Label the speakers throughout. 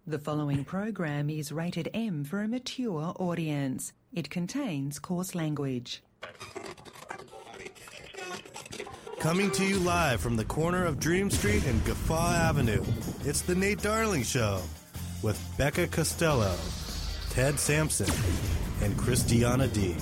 Speaker 1: The following program is rated M for a mature audience. It contains coarse language.
Speaker 2: Coming to you live from the corner of Dream Street and Guffaw Avenue, it's The Nate Darling Show with Becca Costello, Ted Sampson, and Christiana D.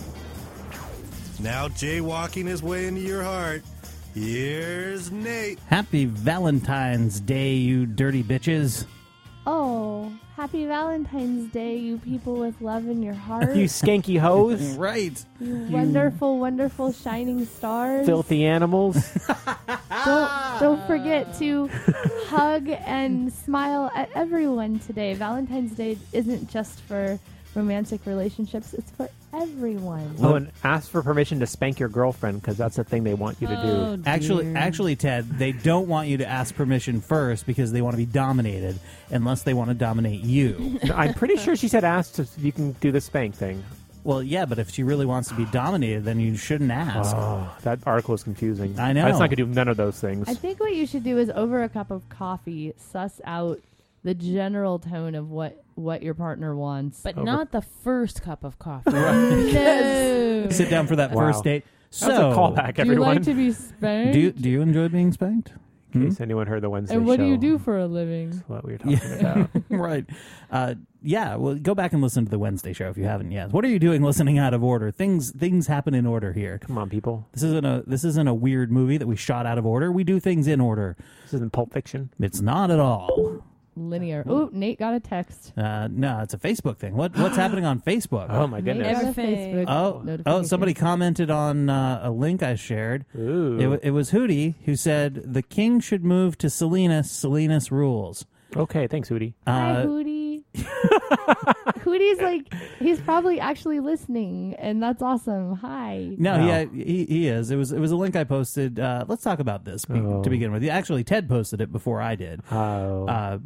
Speaker 2: Now jaywalking his way into your heart, here's Nate.
Speaker 3: Happy Valentine's Day, you dirty bitches.
Speaker 4: Oh, happy Valentine's Day, you people with love in your heart.
Speaker 5: You skanky hoes.
Speaker 3: Right.
Speaker 4: You wonderful, wonderful shining stars.
Speaker 5: Filthy animals.
Speaker 4: Don't forget to hug and smile at everyone today. Valentine's Day isn't just for romantic relationships, it's for everyone.
Speaker 5: Oh, and ask for permission to spank your girlfriend, because that's the thing they want you to do.
Speaker 3: Actually, Ted, they don't want you to ask permission first because they want to be dominated, unless they want to dominate you.
Speaker 5: I'm pretty sure she said ask if you can do the spank thing.
Speaker 3: Well, yeah, but if she really wants to be dominated, then you shouldn't ask.
Speaker 5: Oh, that article is confusing.
Speaker 3: I know.
Speaker 5: It's not going to do none of those things.
Speaker 4: I think what you should do is, over a cup of coffee, suss out the general tone of what your partner wants.
Speaker 6: But not the first cup of coffee.
Speaker 4: No.
Speaker 3: Sit down for that first date. So,
Speaker 5: that's a callback,
Speaker 4: Do you
Speaker 5: everyone.
Speaker 4: like to be spanked?
Speaker 3: Do you enjoy being spanked?
Speaker 5: In case anyone heard the Wednesday
Speaker 4: And what
Speaker 5: show.
Speaker 4: do you do for a living?
Speaker 5: That's what we were talking about.
Speaker 3: Right. Yeah, well, go back and listen to the Wednesday show if you haven't yet. What are you doing listening out of order? Things happen in order here.
Speaker 5: Come on, people.
Speaker 3: This isn't a weird movie that we shot out of order. We do things in order.
Speaker 5: This isn't Pulp Fiction.
Speaker 3: It's not at all.
Speaker 4: Linear. Oh, Nate got a text.
Speaker 3: No, it's a Facebook thing. What's happening on Facebook?
Speaker 5: Oh, my goodness.
Speaker 4: Nate got a
Speaker 6: Everything.
Speaker 4: Facebook
Speaker 3: Oh,
Speaker 4: notification.
Speaker 3: somebody commented on a link I shared.
Speaker 5: Ooh.
Speaker 3: It was Hootie who said, the king should move to Salinas. Salinas rules.
Speaker 5: Okay, thanks, Hootie.
Speaker 4: Hi, Hootie. Hootie's he's probably actually listening, and that's awesome. Hi.
Speaker 3: No,
Speaker 5: Wow.
Speaker 3: yeah, he is. It was a link I posted. Let's talk about this to begin with. Actually, Ted posted it before I did.
Speaker 5: Oh.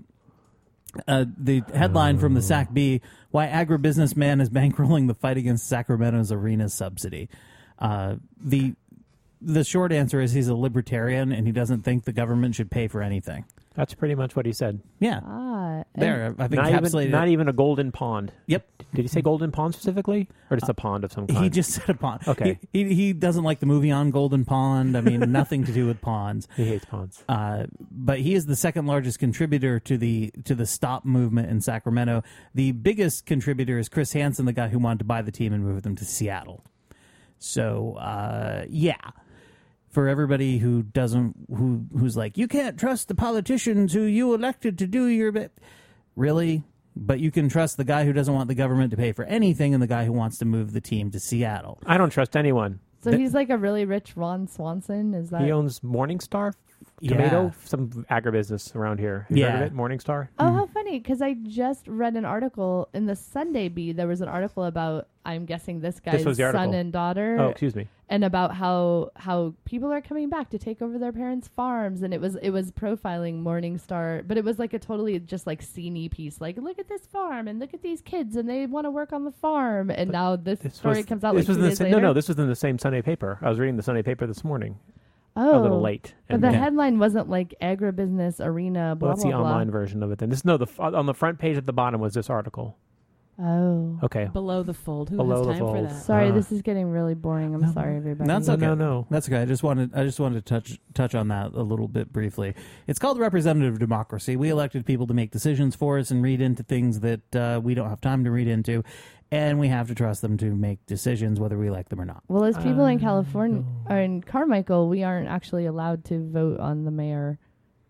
Speaker 3: The headline from the SAC-B, why agribusiness man is bankrolling the fight against Sacramento's arena subsidy. The short answer is he's a libertarian, and he doesn't think the government should pay for anything.
Speaker 5: That's pretty much what he said.
Speaker 3: Yeah. There, I've encapsulated
Speaker 5: Not even a golden pond.
Speaker 3: Yep.
Speaker 5: Did he say golden pond specifically? Or just a pond of some kind?
Speaker 3: He just said a pond.
Speaker 5: Okay.
Speaker 3: He doesn't like the movie on Golden Pond. I mean, nothing to do with ponds.
Speaker 5: He hates ponds.
Speaker 3: But he is the second largest contributor to the Stop movement in Sacramento. The biggest contributor is Chris Hansen, the guy who wanted to buy the team and move them to Seattle. So, yeah. For everybody who's like, you can't trust the politicians who you elected to do your bit. Really? But you can trust the guy who doesn't want the government to pay for anything and the guy who wants to move the team to Seattle.
Speaker 5: I don't trust anyone.
Speaker 4: So he's like a really rich Ron Swanson? Is that?
Speaker 5: He owns Morningstar
Speaker 3: Yeah.
Speaker 5: Tomato, some agribusiness around here. Have you heard of it? Morningstar?
Speaker 4: Oh, how funny, because I just read an article in the Sunday Bee. There was an article about, I'm guessing, this guy's
Speaker 5: was the article.
Speaker 4: son and daughter.
Speaker 5: Oh, excuse me.
Speaker 4: And about how people are coming back to take over their parents' farms, and it was profiling Morningstar, but it was like a totally just like sceney piece, like, look at this farm and look at these kids and they want to work on the farm, and now this story comes out like 2 days later.
Speaker 5: No, this was in the same Sunday paper. I was reading the Sunday paper this morning.
Speaker 4: Oh,
Speaker 5: a little late.
Speaker 4: But the headline wasn't like agribusiness arena. Blah,
Speaker 5: well, that's
Speaker 4: blah,
Speaker 5: the
Speaker 4: blah.
Speaker 5: online version of it. Then on the front page at the bottom was this article.
Speaker 4: Oh.
Speaker 5: Okay.
Speaker 6: Below the fold. Who
Speaker 5: Below
Speaker 6: has
Speaker 5: the
Speaker 6: time
Speaker 5: fold.
Speaker 6: for that?
Speaker 4: Sorry, this is getting really boring. I'm sorry, everybody.
Speaker 3: That's okay.
Speaker 5: No.
Speaker 3: That's okay. I just wanted to touch on that a little bit briefly. It's called representative democracy. We elected people to make decisions for us and read into things that we don't have time to read into, and we have to trust them to make decisions whether we like them or not.
Speaker 4: Well, as people in California or in Carmichael, we aren't actually allowed to vote on the mayor,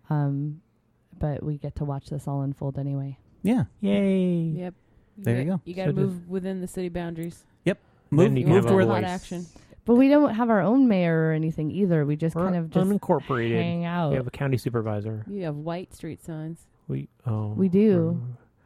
Speaker 4: but we get to watch this all unfold anyway.
Speaker 3: Yeah.
Speaker 5: Yay.
Speaker 6: Yep.
Speaker 3: There you go.
Speaker 6: You got to move within the city boundaries.
Speaker 3: Yep.
Speaker 5: Then you can
Speaker 3: Move
Speaker 5: have
Speaker 3: to
Speaker 5: a
Speaker 3: where
Speaker 6: A lot
Speaker 5: voice.
Speaker 6: of action.
Speaker 4: But we don't have our own mayor or anything either. We just
Speaker 5: We're
Speaker 4: kind of just
Speaker 5: unincorporated.
Speaker 4: hang out.
Speaker 5: We have a county supervisor.
Speaker 6: You have white street signs.
Speaker 4: We do.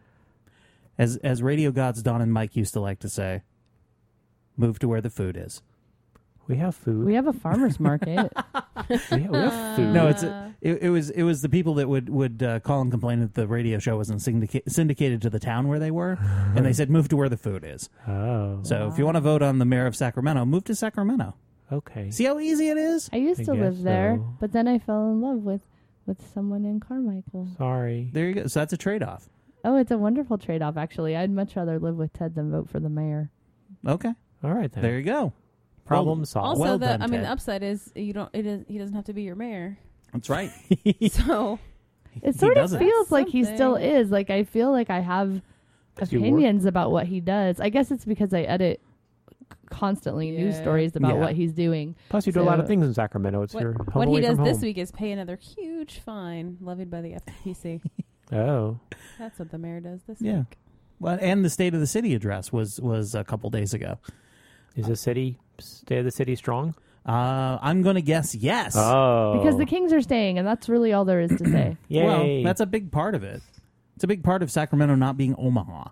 Speaker 3: As radio gods Don and Mike used to like to say, move to where the food is.
Speaker 5: We have food.
Speaker 4: We have a farmer's market.
Speaker 5: we have food.
Speaker 3: No, it was the people that would call and complain that the radio show wasn't syndicated to the town where they were, and they said move to where the food is.
Speaker 5: Oh.
Speaker 3: So if you want to vote on the mayor of Sacramento, move to Sacramento.
Speaker 5: Okay.
Speaker 3: See how easy it is?
Speaker 4: I used to
Speaker 5: guess
Speaker 4: live there,
Speaker 5: so.
Speaker 4: but then I fell in love with someone in Carmichael.
Speaker 5: Sorry.
Speaker 3: There you go. So that's a trade-off.
Speaker 4: Oh, it's a wonderful trade-off, actually. I'd much rather live with Ted than vote for the mayor.
Speaker 3: Okay,
Speaker 5: All right, then.
Speaker 3: there you go.
Speaker 5: Problem solved.
Speaker 6: Also,
Speaker 3: Well done,
Speaker 6: the
Speaker 3: Ted.
Speaker 6: upside is he doesn't have to be your mayor.
Speaker 3: That's right.
Speaker 6: So
Speaker 4: It
Speaker 3: He
Speaker 4: sort of
Speaker 3: doesn't.
Speaker 4: feels like he
Speaker 6: Something.
Speaker 4: still is. Like, I feel like I have
Speaker 5: 'Cause you work-
Speaker 4: opinions about what he does. I guess it's because I edit constantly news
Speaker 6: Yeah.
Speaker 4: stories about
Speaker 5: Yeah.
Speaker 4: what he's doing.
Speaker 5: Plus, you do a lot of
Speaker 4: So-
Speaker 5: things in Sacramento. It's your home
Speaker 6: what he
Speaker 5: away
Speaker 6: does
Speaker 5: from
Speaker 6: this
Speaker 5: home.
Speaker 6: week is pay another huge fine levied by the FTC.
Speaker 5: Oh,
Speaker 6: That's what the mayor does this
Speaker 3: Yeah.
Speaker 6: week.
Speaker 3: Well, and the State of the City address was a couple days ago.
Speaker 5: is the state of the city strong?
Speaker 3: I'm going to guess yes.
Speaker 5: Oh,
Speaker 4: Because the Kings are staying, and that's really all there is to say.
Speaker 5: Yay.
Speaker 3: Well, that's a big part of it. It's a big part of Sacramento not being Omaha.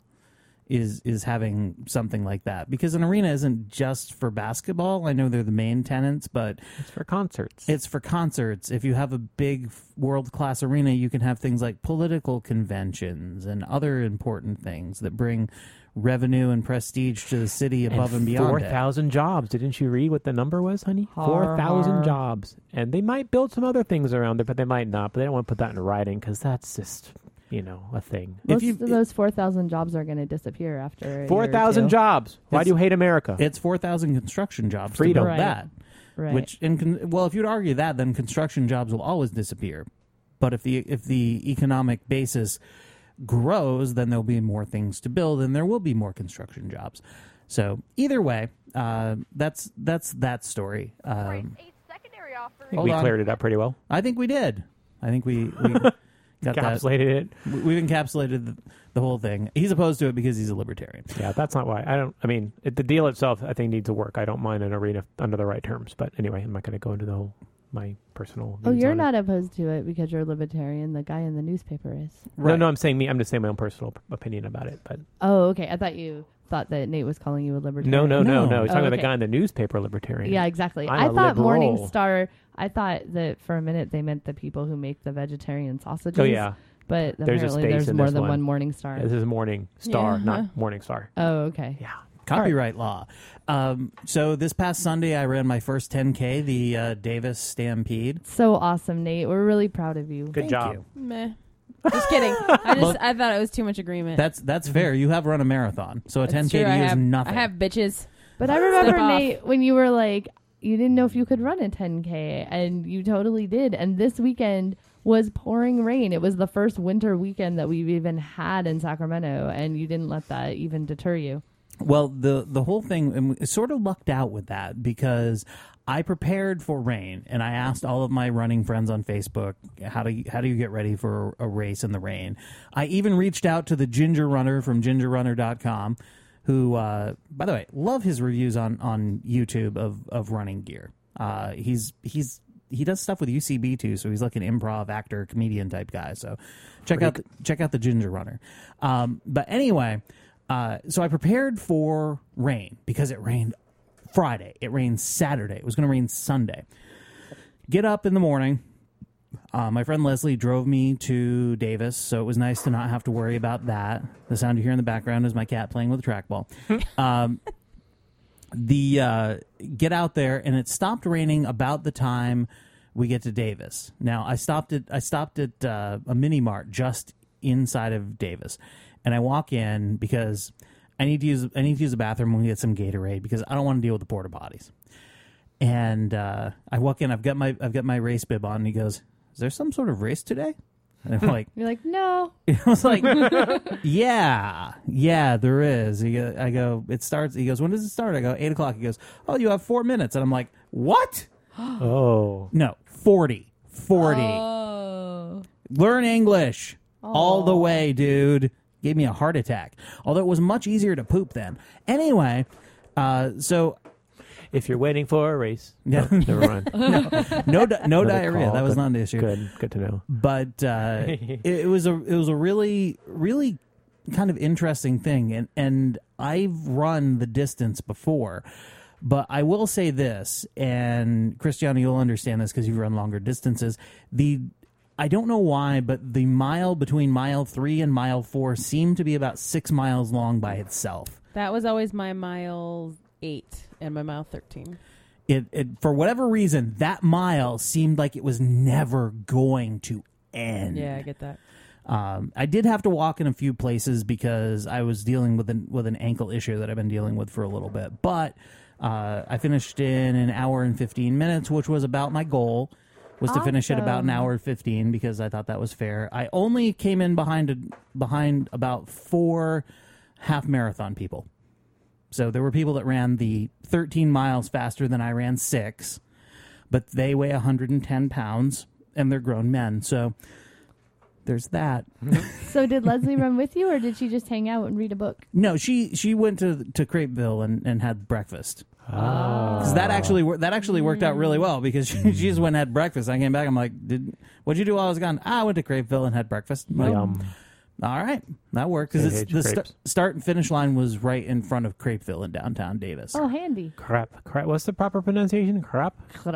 Speaker 3: Is having something like that, because an arena isn't just for basketball. I know they're the main tenants, but
Speaker 5: it's for concerts.
Speaker 3: it's for concerts. If you have a big world-class arena, you can have things like political conventions and other important things that bring revenue and prestige to the city above and beyond it.
Speaker 5: 4,000 jobs. Didn't you read what the number was, honey?
Speaker 4: Har,
Speaker 5: 4,000
Speaker 4: har.
Speaker 5: jobs. And they might build some other things around it, but they might not. But they don't want to put that in writing because that's just, a thing.
Speaker 4: Most
Speaker 3: you-
Speaker 4: of those 4,000 jobs are going to disappear after a year or
Speaker 5: 4,000
Speaker 4: two.
Speaker 5: jobs. Why
Speaker 3: It's-
Speaker 5: do you hate America?
Speaker 3: It's 4,000 construction jobs
Speaker 5: Freedom.
Speaker 3: to build
Speaker 4: Right.
Speaker 3: that.
Speaker 4: Right.
Speaker 3: Which, if you'd argue that, then construction jobs will always disappear. But if the economic basis grows, then there'll be more things to build, and there will be more construction jobs. So either way, that's that story.
Speaker 5: I think
Speaker 3: Hold
Speaker 5: we
Speaker 3: on.
Speaker 5: cleared it up pretty well.
Speaker 3: I think we did. I think we got that.
Speaker 5: Encapsulated it.
Speaker 3: We've encapsulated the whole thing. He's opposed to it because he's a libertarian.
Speaker 5: Yeah, that's not why. The deal itself, I think, needs to work. I don't mind an arena under the right terms. But anyway, I'm not going to go into my personal
Speaker 4: Oh,
Speaker 5: views
Speaker 4: you're
Speaker 5: on
Speaker 4: not opposed to it because you're a libertarian. The guy in the newspaper is.
Speaker 5: it. No, I'm saying me. I'm just saying my own personal opinion about it. But
Speaker 4: Oh, okay. I thought you thought that Nate was calling you a libertarian.
Speaker 5: no.
Speaker 3: No.
Speaker 5: He's talking about the
Speaker 4: okay.
Speaker 5: guy in the newspaper libertarian.
Speaker 4: Yeah, exactly.
Speaker 5: I'm
Speaker 4: I
Speaker 5: a
Speaker 4: thought
Speaker 5: liberal.
Speaker 4: Morningstar. I thought that for a minute they meant the people who make the vegetarian sausages.
Speaker 5: Oh, yeah.
Speaker 4: But
Speaker 5: There's a
Speaker 4: apparently
Speaker 5: space
Speaker 4: there's
Speaker 5: in
Speaker 4: more
Speaker 5: this
Speaker 4: than
Speaker 5: one.
Speaker 4: one Morningstar.
Speaker 5: Yeah, this is Morning Star,
Speaker 6: Yeah.
Speaker 5: not Morning Star.
Speaker 4: Oh, okay.
Speaker 5: Yeah.
Speaker 3: Copyright law. So this past Sunday, I ran my first 10K, the Davis Stampede.
Speaker 4: So awesome, Nate. We're really proud of you.
Speaker 5: Good
Speaker 3: Thank
Speaker 5: job.
Speaker 3: you.
Speaker 6: Meh. Just kidding. I thought it was too much agreement.
Speaker 3: That's fair. You have run a marathon, so a
Speaker 6: That's
Speaker 3: 10K
Speaker 6: true.
Speaker 3: to
Speaker 6: I
Speaker 3: you
Speaker 6: have,
Speaker 3: is nothing.
Speaker 6: I have bitches.
Speaker 4: But I remember,
Speaker 6: Step off.
Speaker 4: Nate, when you were like, you didn't know if you could run a 10K, and you totally did. And this weekend was pouring rain. It was the first winter weekend that we've even had in Sacramento, and you didn't let that even deter you.
Speaker 3: Well, the whole thing, and we sort of lucked out with that because I prepared for rain, and I asked all of my running friends on Facebook, how do you get ready for a race in the rain? I even reached out to the Ginger Runner from gingerrunner.com, who, by the way, love his reviews on YouTube of running gear. He does stuff with UCB too, so he's like an improv actor, comedian type guy. So check out the Ginger Runner. But anyway. So I prepared for rain because it rained Friday. It rained Saturday. It was going to rain Sunday. Get up in the morning. My friend Leslie drove me to Davis, so it was nice to not have to worry about that. The sound you hear in the background is my cat playing with a trackball. Get out there, and it stopped raining about the time we get to Davis. Now I stopped at a mini mart just inside of Davis. And I walk in because I need to use the bathroom when we get some Gatorade because I don't want to deal with the porta potties. And I walk in. I've got my race bib on. And he goes, "Is there some sort of race today?" And I'm like,
Speaker 4: You're like, no.
Speaker 3: I was like, yeah, there is. I go, it starts. He goes, when does it start? I go, 8 o'clock. He goes, oh, you have 4 minutes. And I'm like, what?
Speaker 5: Oh.
Speaker 3: No, 40.
Speaker 6: Oh.
Speaker 3: Learn English all the way, dude. Gave me a heart attack. Although it was much easier to poop then. Anyway, so
Speaker 5: If you're waiting for a race.
Speaker 3: Yeah.
Speaker 5: No, never mind.
Speaker 3: no
Speaker 5: Another
Speaker 3: diarrhea.
Speaker 5: call.
Speaker 3: That was
Speaker 5: Good.
Speaker 3: not an issue.
Speaker 5: Good to know.
Speaker 3: But it was a really kind of interesting thing, and I've run the distance before. But I will say this, and Cristiano, you'll understand this because you've run longer distances. I don't know why, but the mile between mile 3 and mile 4 seemed to be about 6 miles long by itself.
Speaker 6: That was always my mile 8 and my mile 13.
Speaker 3: It for whatever reason, that mile seemed like it was never going to end.
Speaker 6: Yeah, I get that.
Speaker 3: I did have to walk in a few places because I was dealing with an ankle issue that I've been dealing with for a little bit. But I finished in an hour and 15 minutes, which was about my goal, was to finish at about an hour and 15 because I thought that was fair. I only came in behind about 4 half marathon people. So there were people that ran the 13 miles faster than I ran 6, but they weigh 110 pounds and they're grown men. So there's that.
Speaker 4: So did Leslie run with you, or did she just hang out and read a book?
Speaker 3: No, she went to Crepeville and had breakfast. Because that actually worked out really well because she just went and had breakfast. I came back. I'm like, what'd you do while I was gone? I went to Crepeville and had breakfast. I'm like, all right, that worked because the start and finish line was right in front of Crepeville in downtown Davis.
Speaker 4: Oh, handy.
Speaker 5: Crap. What's the proper pronunciation? Crapville.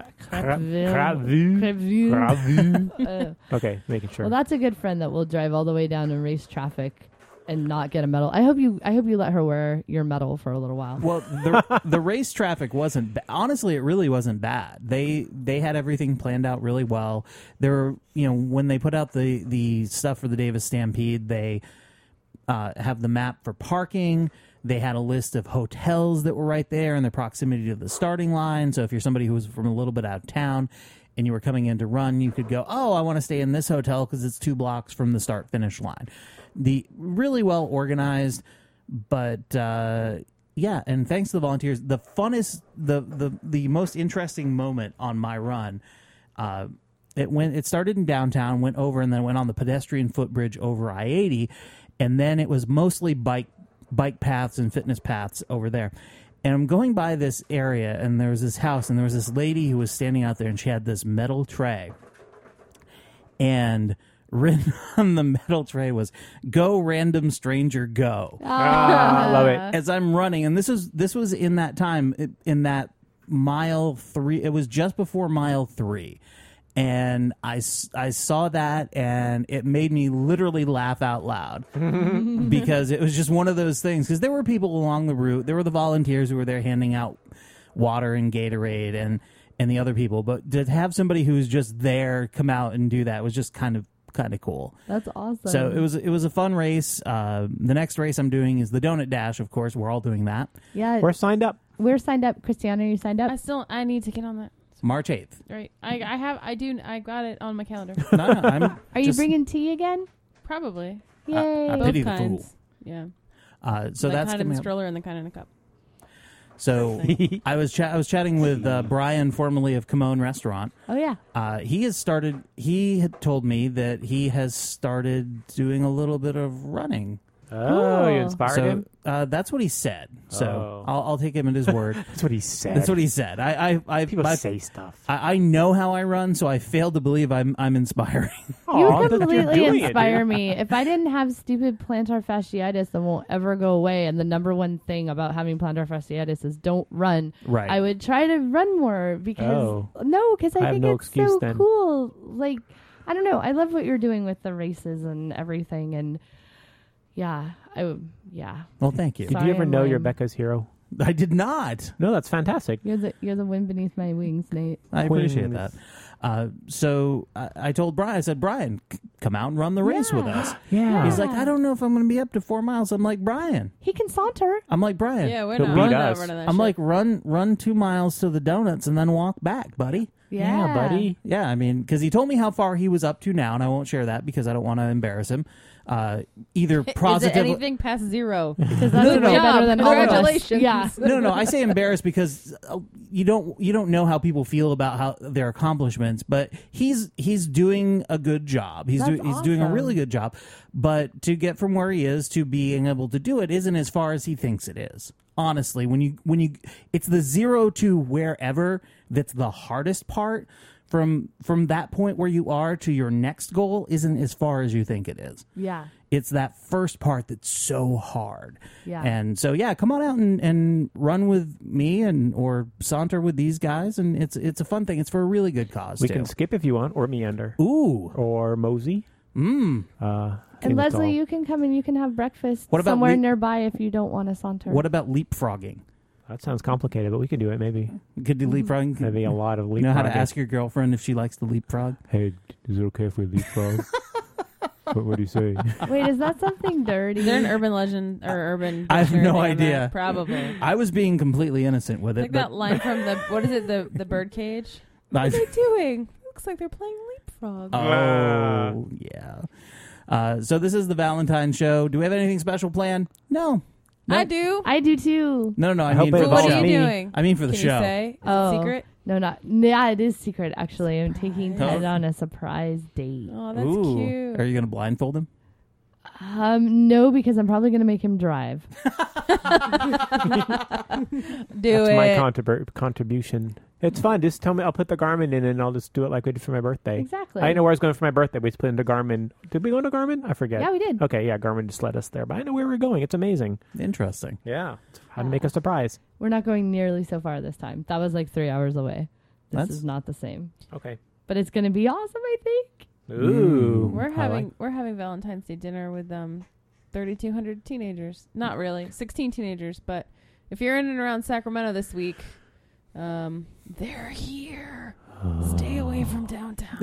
Speaker 5: Okay, making sure.
Speaker 4: Well, that's a good friend that will drive all the way down and race traffic and not get a medal. I hope you let her wear your medal for a little while.
Speaker 3: Well, the race traffic wasn't honestly, it really wasn't bad. They had everything planned out really well. There were, when they put out the stuff for the Davis Stampede, they have the map for parking. They had a list of hotels that were right there in the proximity to the starting line. So if you're somebody who was from a little bit out of town and you were coming in to run, you could go, I want to stay in this hotel because it's 2 blocks from the start-finish line. The really well organized, but and thanks to the volunteers, the funnest, the most interesting moment on my run, it started in downtown, went over, and then went on the pedestrian footbridge over I-80, and then it was mostly bike paths and fitness paths over there. And I'm going by this area, and there was this house, and there was this lady who was standing out there, and she had this metal tray, and written on the metal tray was "Go Random Stranger Go."
Speaker 5: I love it.
Speaker 3: As I'm running, and this was in that time, in that mile 3. It was just before mile 3, and I saw that, and it made me literally laugh out loud because it was just one of those things. Because there were people along the route, there were the volunteers who were there handing out water and Gatorade and the other people, but to have somebody who's just there come out and do that was just kind of cool.
Speaker 4: That's awesome.
Speaker 3: So it was a fun race. The next race I'm doing is the Donut Dash. Of course, we're all doing that.
Speaker 4: Yeah,
Speaker 5: we're signed up.
Speaker 4: We're signed up. Christiana, are you signed up?
Speaker 6: I need to get on that.
Speaker 3: March 8th.
Speaker 6: Right. I got it on my calendar.
Speaker 4: Are you bringing tea again?
Speaker 6: Probably.
Speaker 4: Yay.
Speaker 3: I pity the
Speaker 6: Both
Speaker 3: fool.
Speaker 6: kinds. Yeah.
Speaker 3: So
Speaker 6: the
Speaker 3: that's
Speaker 6: kind in
Speaker 3: coming
Speaker 6: the
Speaker 3: up.
Speaker 6: stroller and the kind in a cup.
Speaker 3: So I was chatting with Brian, formerly of Kimon Restaurant.
Speaker 4: Oh yeah.
Speaker 3: He had told me that he has started doing a little bit of running.
Speaker 5: Oh, you inspired him?
Speaker 3: That's what he said. So I'll take him at his word.
Speaker 5: That's what he said.
Speaker 3: That's what he said.
Speaker 5: People say stuff.
Speaker 3: I know how I run, so I fail to believe I'm inspiring.
Speaker 4: You completely inspire me. If I didn't have stupid plantar fasciitis that won't ever go away, and the number one thing about having plantar fasciitis is don't run,
Speaker 3: right.
Speaker 4: I would try to run more because I think it's so cool. Like, I don't know. I love what you're doing with the races and everything, and yeah.
Speaker 3: Well, thank you.
Speaker 5: Did you ever know you're Becca's hero?
Speaker 3: I did not.
Speaker 5: No, that's fantastic.
Speaker 4: You're the wind beneath my wings, Nate.
Speaker 3: I appreciate that. So I told Brian, I said, Brian, come out and run the race with us.
Speaker 5: Yeah.
Speaker 3: He's like, I don't know if I'm going to be up to 4 miles. I'm like, Brian.
Speaker 4: He can saunter.
Speaker 3: I'm like, Brian.
Speaker 6: Yeah, we're
Speaker 5: He'll
Speaker 6: not
Speaker 5: beat
Speaker 6: running
Speaker 5: us.
Speaker 6: that
Speaker 3: I'm
Speaker 6: shit.
Speaker 3: like, run 2 miles to the donuts and then walk back, buddy.
Speaker 4: Yeah,
Speaker 5: buddy.
Speaker 3: Yeah, I mean, because he told me how far he was up to now, and I won't share that because I don't want to embarrass him. Either
Speaker 6: Is it
Speaker 3: positive.
Speaker 6: anything past 0?
Speaker 4: Because that's way better than all of us.
Speaker 6: Congratulations.
Speaker 4: Yeah.
Speaker 3: No. I say embarrassed because you don't know how people feel about how their accomplishments, but he's doing a good job. He's doing a really good job. But to get from where he is to being able to do it isn't as far as he thinks it is. Honestly, when you it's the 0 to wherever that's the hardest part. From that point where you are to your next goal isn't as far as you think it is.
Speaker 4: Yeah.
Speaker 3: It's that first part that's so hard.
Speaker 4: Yeah.
Speaker 3: And so, come on out and run with me or saunter with these guys. And it's a fun thing. It's for a really good cause,
Speaker 5: We can skip if you want, or meander.
Speaker 3: Ooh.
Speaker 5: Or mosey.
Speaker 4: And Leslie, you can come and you can have breakfast somewhere nearby if you don't want to saunter.
Speaker 3: What about leapfrogging?
Speaker 5: That sounds complicated, but we could do it maybe.
Speaker 3: Could do leapfrogging?
Speaker 5: That'd be a lot of leapfrogging.
Speaker 3: You know how to ask your girlfriend if she likes to leapfrog?
Speaker 5: Hey, is it okay if we leapfrog? What do you say?
Speaker 4: Wait, is that something dirty?
Speaker 6: Is there an urban legend or urban?
Speaker 3: I have
Speaker 6: dictionary
Speaker 3: no
Speaker 6: thing on
Speaker 3: idea.
Speaker 6: that? Probably.
Speaker 3: I was being completely innocent with
Speaker 6: Like
Speaker 3: it.
Speaker 6: that line from the what is it? The birdcage. What are they doing? Looks like they're playing leapfrog.
Speaker 3: Oh, yeah. So this is the Valentine's show. Do we have anything special planned? No.
Speaker 6: I do.
Speaker 4: I do too.
Speaker 3: No, I
Speaker 5: hope
Speaker 3: mean
Speaker 5: it
Speaker 3: for the
Speaker 6: What
Speaker 3: show.
Speaker 6: are you
Speaker 5: me.
Speaker 6: doing?
Speaker 3: I mean for the
Speaker 6: Can
Speaker 3: show.
Speaker 6: you say? Is
Speaker 4: Oh.
Speaker 6: it secret?
Speaker 4: No, not. Yeah, it is secret. Actually, I'm taking
Speaker 3: Surprise.
Speaker 4: Ted on a surprise date.
Speaker 6: Oh, that's
Speaker 3: Ooh.
Speaker 6: cute.
Speaker 3: Are you going to blindfold him?
Speaker 4: No, because I'm probably gonna make him drive.
Speaker 6: Do
Speaker 5: That's
Speaker 6: it.
Speaker 5: my contribution. It's fun. Just tell me. I'll put the Garmin in, and I'll just do it like we did for my birthday.
Speaker 4: Exactly.
Speaker 5: I didn't know where I was going for my birthday. We just put into Garmin. Did we go into Garmin? I forget.
Speaker 4: Yeah, we did.
Speaker 5: Okay, yeah, Garmin just led us there, but I know where we're going. It's amazing.
Speaker 3: Interesting.
Speaker 5: Yeah, how to make a surprise.
Speaker 4: We're not going nearly so far this time. That was like 3 hours away. This
Speaker 3: That's-
Speaker 4: is not the same,
Speaker 5: Okay.
Speaker 4: but it's gonna be awesome. I think.
Speaker 5: Ooh,
Speaker 6: We're
Speaker 5: I
Speaker 6: having Valentine's Day dinner with 3,200 teenagers. Not really, 16 teenagers. But if you're in and around Sacramento this week, they're here. Stay away from downtown.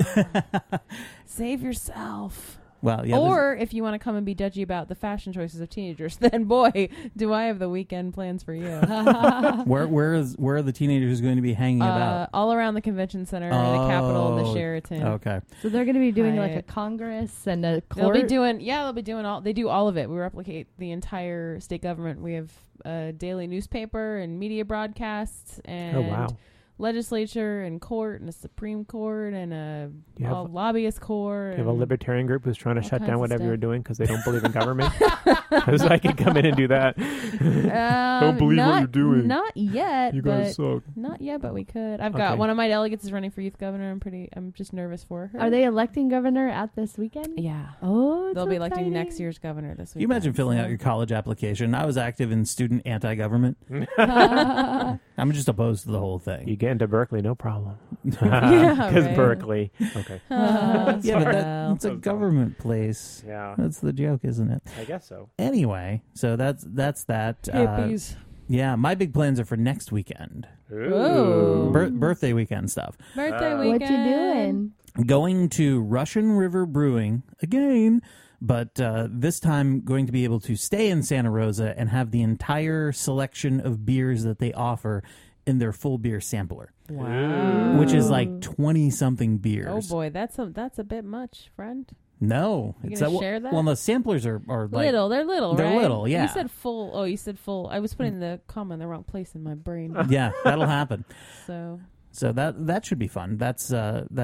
Speaker 6: Save yourself.
Speaker 3: Well, yeah.
Speaker 6: Or if you want to come and be judgy about the fashion choices of teenagers, then boy, do I have the weekend plans for you.
Speaker 3: where are the teenagers going to be hanging about?
Speaker 6: All around the convention center, the Capitol, and the Sheraton.
Speaker 3: Okay.
Speaker 4: So they're gonna be doing like a
Speaker 6: Right.
Speaker 4: congress and a
Speaker 6: They'll
Speaker 4: court.
Speaker 6: be doing all. They do all of it. We replicate the entire state government. We have a daily newspaper and media broadcasts and
Speaker 5: Oh wow.
Speaker 6: legislature and court and a Supreme Court and a
Speaker 5: You have-
Speaker 6: lobbyist court.
Speaker 5: You have a
Speaker 6: and-
Speaker 5: libertarian group who's trying to
Speaker 6: all
Speaker 5: shut
Speaker 6: kinds
Speaker 5: down
Speaker 6: of
Speaker 5: whatever
Speaker 6: stuff.
Speaker 5: you're doing because they don't believe in government. So I can come in and do that. Don't believe what
Speaker 6: not,
Speaker 5: you're doing.
Speaker 6: Not yet. but
Speaker 5: suck.
Speaker 6: Not yet, but we could. I've got
Speaker 5: Okay.
Speaker 6: one of my delegates is running for youth governor. I'm just nervous for her.
Speaker 4: Are they electing governor at this weekend?
Speaker 6: Yeah.
Speaker 4: Oh,
Speaker 6: They'll
Speaker 4: so
Speaker 6: be electing
Speaker 4: exciting.
Speaker 6: next year's governor this week.
Speaker 3: You imagine filling out your college application. I was active in student anti-government. I'm just opposed to the whole thing.
Speaker 5: You get into Berkeley, no problem.
Speaker 6: Yeah,
Speaker 5: Because
Speaker 6: right.
Speaker 5: Berkeley. Okay.
Speaker 3: Yeah, but
Speaker 6: Well.
Speaker 3: it's a government place.
Speaker 5: Yeah,
Speaker 3: That's the joke, isn't it?
Speaker 5: I guess so.
Speaker 3: Anyway, so that's that.
Speaker 6: Hippies.
Speaker 3: Yeah, my big plans are for next weekend.
Speaker 6: Ooh.
Speaker 3: Birthday weekend stuff.
Speaker 6: Birthday
Speaker 4: What
Speaker 6: weekend.
Speaker 4: you doing?
Speaker 3: Going to Russian River Brewing again, but this time going to be able to stay in Santa Rosa and have the entire selection of beers that they offer in their full beer sampler,
Speaker 6: Wow.
Speaker 3: which is like 20-something beers.
Speaker 6: Oh boy, that's a bit much, friend.
Speaker 3: No.
Speaker 6: You gonna share that?
Speaker 3: Well, the samplers are like...
Speaker 6: Little, they're little,
Speaker 3: they're
Speaker 6: right?
Speaker 3: little, yeah.
Speaker 6: You said full. Oh, you said full. I was putting the comma in the wrong place in my brain.
Speaker 3: Yeah, that'll happen.
Speaker 6: So
Speaker 3: So that should be fun. That's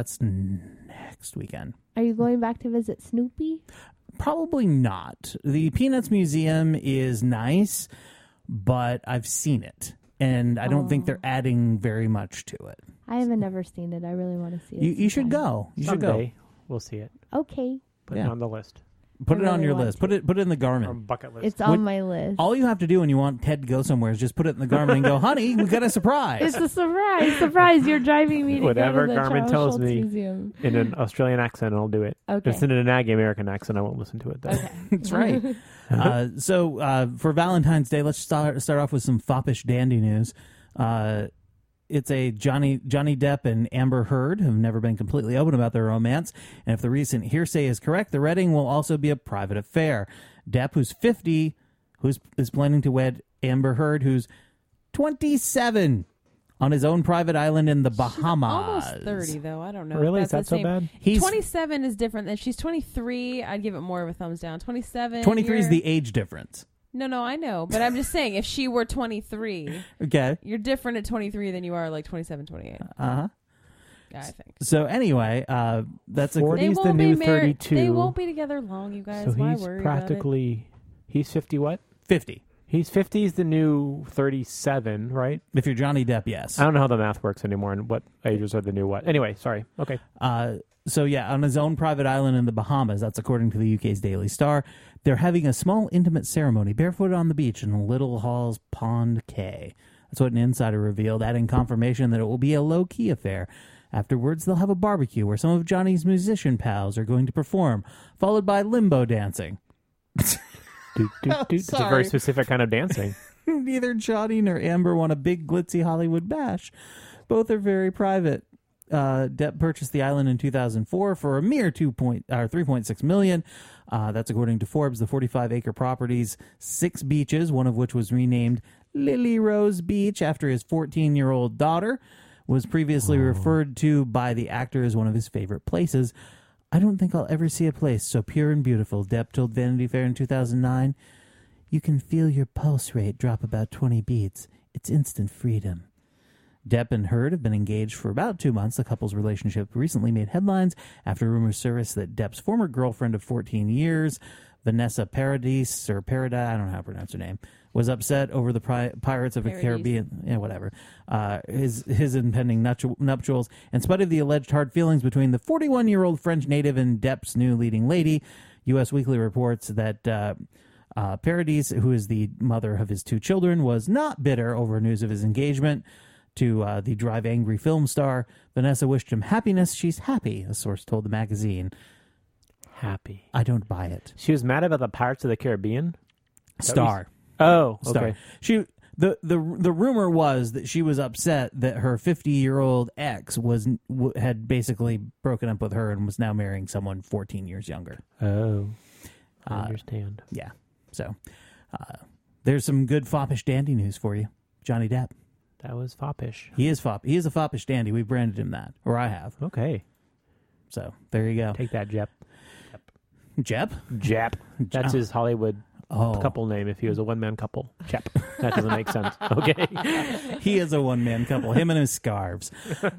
Speaker 3: next weekend.
Speaker 4: Are you going back to visit Snoopy?
Speaker 3: Probably not. The Peanuts Museum is nice, but I've seen it, and I don't think they're adding very much to it.
Speaker 4: I haven't ever seen it. I really want to see it.
Speaker 3: You should
Speaker 4: sometime.
Speaker 3: go. You should
Speaker 5: Someday we'll see it.
Speaker 4: Okay,
Speaker 5: Put
Speaker 3: Yeah.
Speaker 5: it on the list.
Speaker 3: Put
Speaker 4: I
Speaker 3: it on
Speaker 4: really
Speaker 3: your
Speaker 4: want
Speaker 3: list.
Speaker 4: to.
Speaker 3: Put it in the Garmin.
Speaker 5: From bucket list.
Speaker 4: it's on
Speaker 3: Would-
Speaker 4: my list.
Speaker 3: All you have to do when you want Ted to go somewhere is just put it in the Garmin and go, honey, we got a surprise.
Speaker 4: It's a surprise! Surprise! You're driving me to
Speaker 5: Whatever
Speaker 4: go to the
Speaker 5: Garmin
Speaker 4: Charles
Speaker 5: tells
Speaker 4: Schultz
Speaker 5: me.
Speaker 4: Museum.
Speaker 5: in an Australian accent, I'll do it.
Speaker 4: Okay.
Speaker 5: If it's in an Aggie American accent, I won't listen to it. Though.
Speaker 4: Okay.
Speaker 3: That's right. So for Valentine's Day, let's start off with some foppish dandy news. It's a Johnny Depp and Amber Heard have never been completely open about their romance, and if the recent hearsay is correct, the wedding will also be a private affair. Depp, who's 50, is planning to wed Amber Heard, who's 27, on his own private island in the Bahamas.
Speaker 6: almost 30 though. I don't know. if
Speaker 5: Really? Is
Speaker 6: that's
Speaker 5: that
Speaker 6: the
Speaker 5: so
Speaker 6: same.
Speaker 5: bad?
Speaker 3: He's
Speaker 6: 27 is different than she's 23. I'd give it more of a thumbs down. 27.
Speaker 3: 23 is
Speaker 6: you're-
Speaker 3: the age difference.
Speaker 6: No, I know, but I'm just saying if she were 23,
Speaker 3: Okay.
Speaker 6: you're different at 23 than you are like 27, 28.
Speaker 3: Uh-huh.
Speaker 6: I think.
Speaker 3: So anyway, that's a
Speaker 5: 40
Speaker 6: They
Speaker 5: He's the
Speaker 6: won't be
Speaker 5: new
Speaker 6: married.
Speaker 5: 32.
Speaker 6: They won't be together long, you guys.
Speaker 5: So
Speaker 6: Why
Speaker 5: he's
Speaker 6: worry
Speaker 5: practically. He's 50. What?
Speaker 3: 50.
Speaker 5: He's 50 is the new 37, right?
Speaker 3: If you're Johnny Depp, yes.
Speaker 5: I don't know how the math works anymore and what ages are the new what. Anyway, sorry. Okay.
Speaker 3: So yeah, on his own private island in the Bahamas, that's according to the UK's Daily Star, they're having a small intimate ceremony barefoot on the beach in Little Hall's Pond Cay. That's what an insider revealed, adding confirmation that it will be a low-key affair. Afterwards, they'll have a barbecue where some of Johnny's musician pals are going to perform, followed by limbo dancing.
Speaker 5: It's a
Speaker 3: sorry.
Speaker 5: very specific kind of dancing.
Speaker 3: Neither Johnny nor Amber want a big glitzy Hollywood bash. Both are very private. Depp purchased the island in 2004 for a mere $3.6 million. That's according to Forbes. The 45-acre property's 6 beaches, one of which was renamed Lily Rose Beach after his 14-year-old daughter, was previously referred to by the actor as one of his favorite places. I don't think I'll ever see a place so pure and beautiful, Depp told Vanity Fair in 2009. You can feel your pulse rate drop about 20 beats. It's instant freedom. Depp and Heard have been engaged for about 2 months. The couple's relationship recently made headlines after rumors surfaced that Depp's former girlfriend of 14 years, Vanessa Paradis, or Paradis, I don't know how to pronounce her name, was upset over the Pirates of the Caribbean, whatever, his impending nuptials. In spite of the alleged hard feelings between the 41-year-old French native and Depp's new leading lady, U.S. Weekly reports that Paradis, who is the mother of his 2 children, was not bitter over news of his engagement to the Drive Angry film star. Vanessa wished him happiness. She's happy, a source told the magazine.
Speaker 5: Happy.
Speaker 3: I don't buy it.
Speaker 5: She was mad about the Pirates of the Caribbean?
Speaker 3: Star.
Speaker 5: Oh,
Speaker 3: Star.
Speaker 5: okay.
Speaker 3: The rumor was that she was upset that her 50-year-old ex had basically broken up with her and was now marrying someone 14 years younger.
Speaker 5: Oh, I understand.
Speaker 3: Yeah. So there's some good foppish dandy news for you. Johnny Depp.
Speaker 5: That was foppish.
Speaker 3: He is fop. He is a foppish dandy. We've branded him that, or I have.
Speaker 5: Okay.
Speaker 3: So there you go.
Speaker 5: Take that, Jep.
Speaker 3: Jep?
Speaker 5: Jep. That's his Hollywood couple name if he was a one-man couple. Jep. That doesn't make sense. Okay.
Speaker 3: He is a one-man couple. Him and his scarves.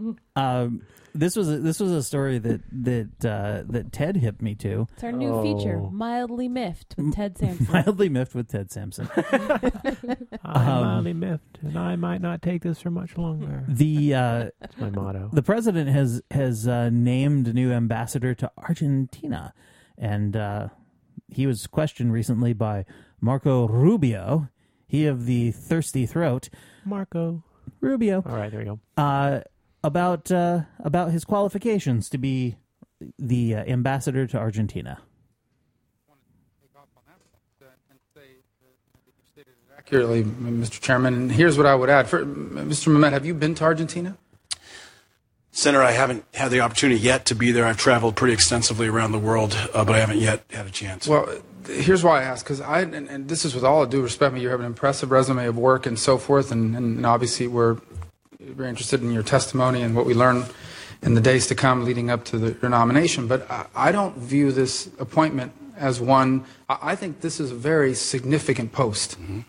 Speaker 3: This was a story that Ted hipped me to.
Speaker 6: It's our new feature, Mildly Miffed with Ted Sampson.
Speaker 3: Mildly Miffed with Ted Sampson.
Speaker 5: I'm mildly miffed, and I might not take this for much longer.
Speaker 3: That's
Speaker 5: my motto.
Speaker 3: The president has named a new ambassador to Argentina, and he was questioned recently by Marco Rubio, he of the thirsty throat.
Speaker 5: Marco
Speaker 3: Rubio.
Speaker 5: All right, there we go.
Speaker 3: About his qualifications to be the ambassador to Argentina.
Speaker 7: Accurately, Mr. Chairman, and here's what I would add. Mr. Mehmet, have you been to Argentina?
Speaker 8: Senator, I haven't had the opportunity yet to be there. I've traveled pretty extensively around the world, but I haven't yet had a chance.
Speaker 7: Well, here's why I ask, because and this is with all due respect, you have an impressive resume of work and so forth, and obviously we're very interested in your testimony and what we learn in the days to come leading up to your nomination. But I don't view this appointment as one. I think this is a very significant post.
Speaker 8: Mm-hmm.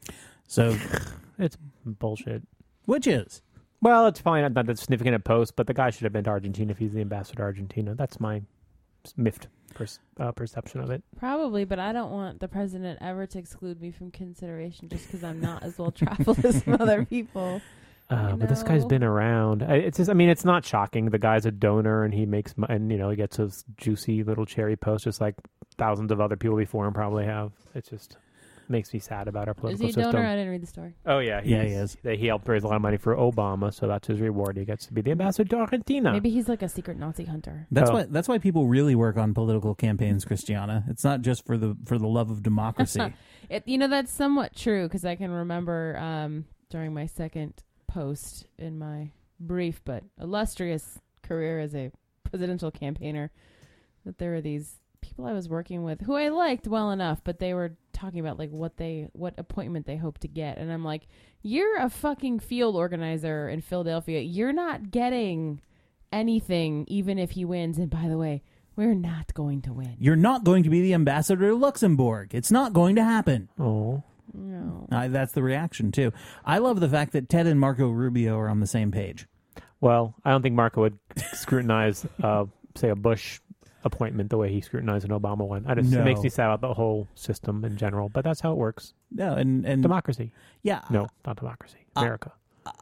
Speaker 3: So
Speaker 5: it's bullshit.
Speaker 3: Which is?
Speaker 5: Well, it's probably not that significant a post, but the guy should have been to Argentina if he's the ambassador to Argentina. That's my miffed perception of it.
Speaker 6: Probably, but I don't want the president ever to exclude me from consideration just because I'm not as well traveled as some other people.
Speaker 5: But this guy's been around. It's just, I mean, it's not shocking. The guy's a donor, and he makes, and he gets his juicy little cherry post, just like thousands of other people before him probably have. It just makes me sad about our political system.
Speaker 6: Is he a donor? I didn't read the story.
Speaker 5: Oh yeah,
Speaker 3: he is.
Speaker 5: He helped raise a lot of money for Obama, so that's his reward. He gets to be the ambassador to Argentina.
Speaker 6: Maybe he's like a secret Nazi hunter.
Speaker 3: That's why people really work on political campaigns, Christiana. It's not just for the love of democracy.
Speaker 6: That's somewhat true because I can remember during my second post in my brief but illustrious career as a presidential campaigner that there were these people I was working with who I liked well enough, but they were talking about like what appointment they hope to get, and I'm like, you're a fucking field organizer in Philadelphia, you're not getting anything even if he wins, and by the way, we're not going to win.
Speaker 3: You're not going to be the ambassador to Luxembourg. It's not going to happen.
Speaker 5: Oh.
Speaker 6: No.
Speaker 3: That's the reaction, too. I love the fact that Ted and Marco Rubio are on the same page.
Speaker 5: Well, I don't think Marco would scrutinize, say, a Bush appointment the way he scrutinized an Obama one. It makes me sad about the whole system in general, but that's how it works.
Speaker 3: No, and
Speaker 5: democracy.
Speaker 3: Yeah.
Speaker 5: No, not democracy. America.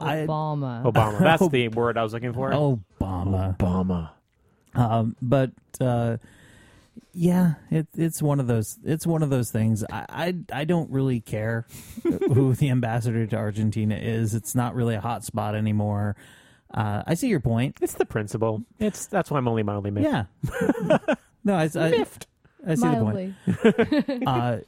Speaker 6: Obama.
Speaker 5: That's the word I was looking for.
Speaker 3: Obama. But yeah, it's one of those. It's one of those things. I don't really care who the ambassador to Argentina is. It's not really a hot spot anymore. I see your point.
Speaker 5: It's the principle. That's why I'm only mildly miffed.
Speaker 3: Yeah. No, I see
Speaker 6: mildly.
Speaker 3: The point.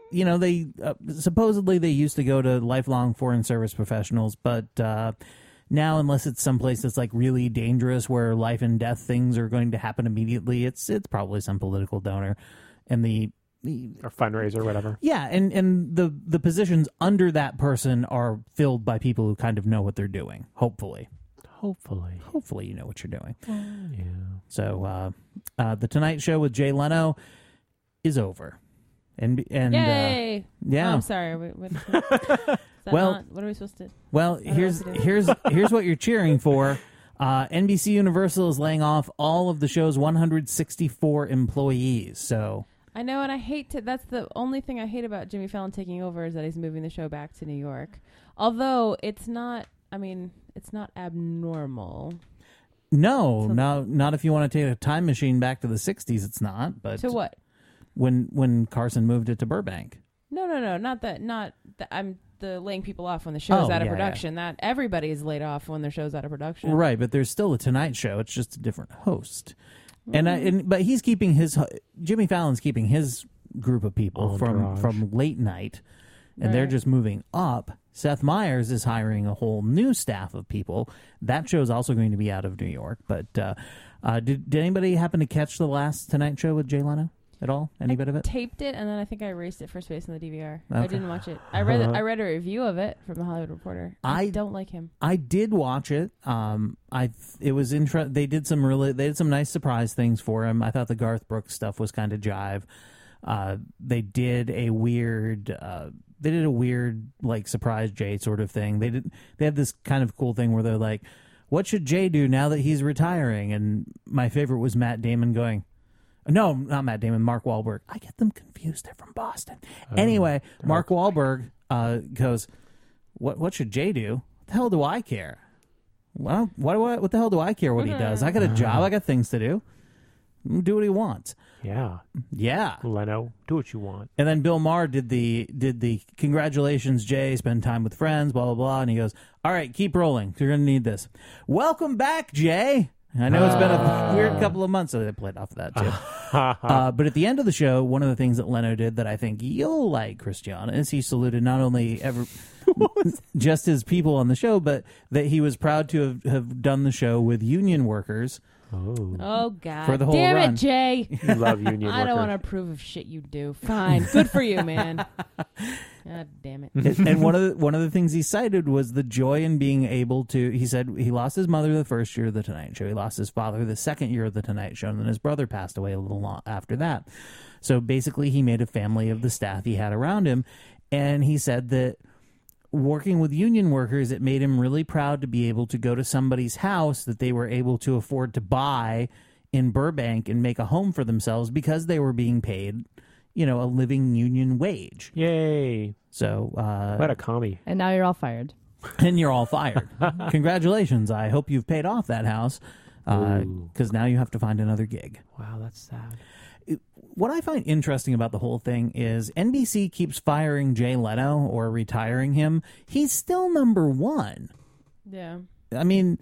Speaker 3: They supposedly they used to go to lifelong foreign service professionals, but now, unless it's someplace that's like really dangerous where life and death things are going to happen immediately, it's probably some political donor. And
Speaker 5: or fundraiser or whatever.
Speaker 3: Yeah, and the positions under that person are filled by people who kind of know what they're doing, hopefully. Hopefully you know what you're doing.
Speaker 5: Yeah.
Speaker 3: So the Tonight Show with Jay Leno is over. And
Speaker 6: Yay!
Speaker 3: Yeah.
Speaker 6: Oh, I'm sorry. What is that
Speaker 3: Well,
Speaker 6: what are we supposed to?
Speaker 3: Well, here's what you're cheering for. NBC Universal is laying off all of the show's 164 employees. So
Speaker 6: I know, and I hate to. That's the only thing I hate about Jimmy Fallon taking over is that he's moving the show back to New York. Although it's not. I mean, it's not abnormal.
Speaker 3: No, not if you want to take a time machine back to the 60s. It's not. But
Speaker 6: to what?
Speaker 3: When Carson moved it to Burbank.
Speaker 6: No, not that. Not that. I'm the laying people off when the show's out of production.
Speaker 3: Yeah.
Speaker 6: That everybody is laid off when their show's out of production.
Speaker 3: Right, but there's still a Tonight Show. It's just a different host. But he's keeping Jimmy Fallon's keeping his group of people from late night, and they're just moving up. Seth Meyers is hiring a whole new staff of people. That show's also going to be out of New York. But did anybody happen to catch the last Tonight Show with Jay Leno at all? Any bit of it?
Speaker 6: Taped it, and then I think I erased it for space on the DVR.
Speaker 3: Okay.
Speaker 6: I didn't watch it. I read a review of it from the Hollywood Reporter. I don't like him.
Speaker 3: I did watch it. It was interesting. They did some nice surprise things for him. I thought the Garth Brooks stuff was kind of jive. They did a weird like surprise Jay sort of thing. They had this kind of cool thing where they're like, what should Jay do now that he's retiring? And my favorite was Matt Damon going, no, not Matt Damon, Mark Wahlberg. I get them confused. They're from Boston. Anyway, Mark Wahlberg goes, what should Jay do? What the hell do I care? Well, what the hell do I care what he does? I got a job. I got things to do. Do what he wants. Yeah.
Speaker 5: Leno, do what you want.
Speaker 3: And then Bill Maher did the congratulations, Jay, spend time with friends, blah, blah, blah. And he goes, all right, keep rolling. You're going to need this. Welcome back, Jay. I know it's been a weird couple of months, so they played off of that, too. But at the end of the show, one of the things that Leno did that I think you'll like, Christiana, is he saluted not only just his people on the show, but that he was proud to have done the show with union workers.
Speaker 6: Oh, God.
Speaker 3: For the whole
Speaker 6: Damn
Speaker 3: run.
Speaker 6: it, Jay.
Speaker 5: You love union workers.
Speaker 6: I don't want to approve of shit you do. Fine. Good for you, man. God damn it.
Speaker 3: And one of the things he cited was the joy in being able to, he said he lost his mother the first year of the Tonight Show. He lost his father the second year of the Tonight Show, and then his brother passed away a little long after that. So basically he made a family of the staff he had around him. And he said that working with union workers, it made him really proud to be able to go to somebody's house that they were able to afford to buy in Burbank and make a home for themselves because they were being paid, a living union wage.
Speaker 5: Yay.
Speaker 3: So,
Speaker 5: what a commie.
Speaker 4: And now you're all fired.
Speaker 3: And you're all fired. Congratulations. I hope you've paid off that house because now you have to find another gig.
Speaker 5: Wow, that's sad.
Speaker 3: What I find interesting about the whole thing is NBC keeps firing Jay Leno or retiring him. He's still number one.
Speaker 6: Yeah.
Speaker 3: I mean,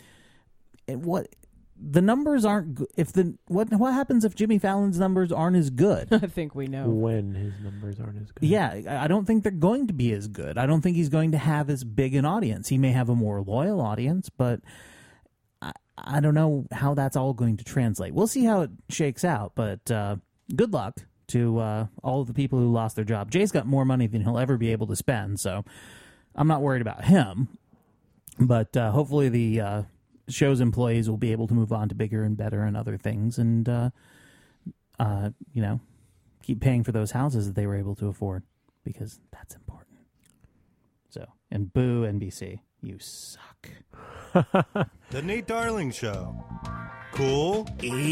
Speaker 3: the numbers aren't good. What happens if Jimmy Fallon's numbers aren't as good?
Speaker 6: I think we know.
Speaker 5: When his numbers aren't as good.
Speaker 3: Yeah, I don't think they're going to be as good. I don't think he's going to have as big an audience. He may have a more loyal audience, but I don't know how that's all going to translate. We'll see how it shakes out, but good luck to all of the people who lost their job. Jay's got more money than he'll ever be able to spend, so I'm not worried about him. But hopefully the show's employees will be able to move on to bigger and better and other things and, keep paying for those houses that they were able to afford because that's important. So, and boo, NBC. You suck.
Speaker 2: The Nate Darling Show. Cool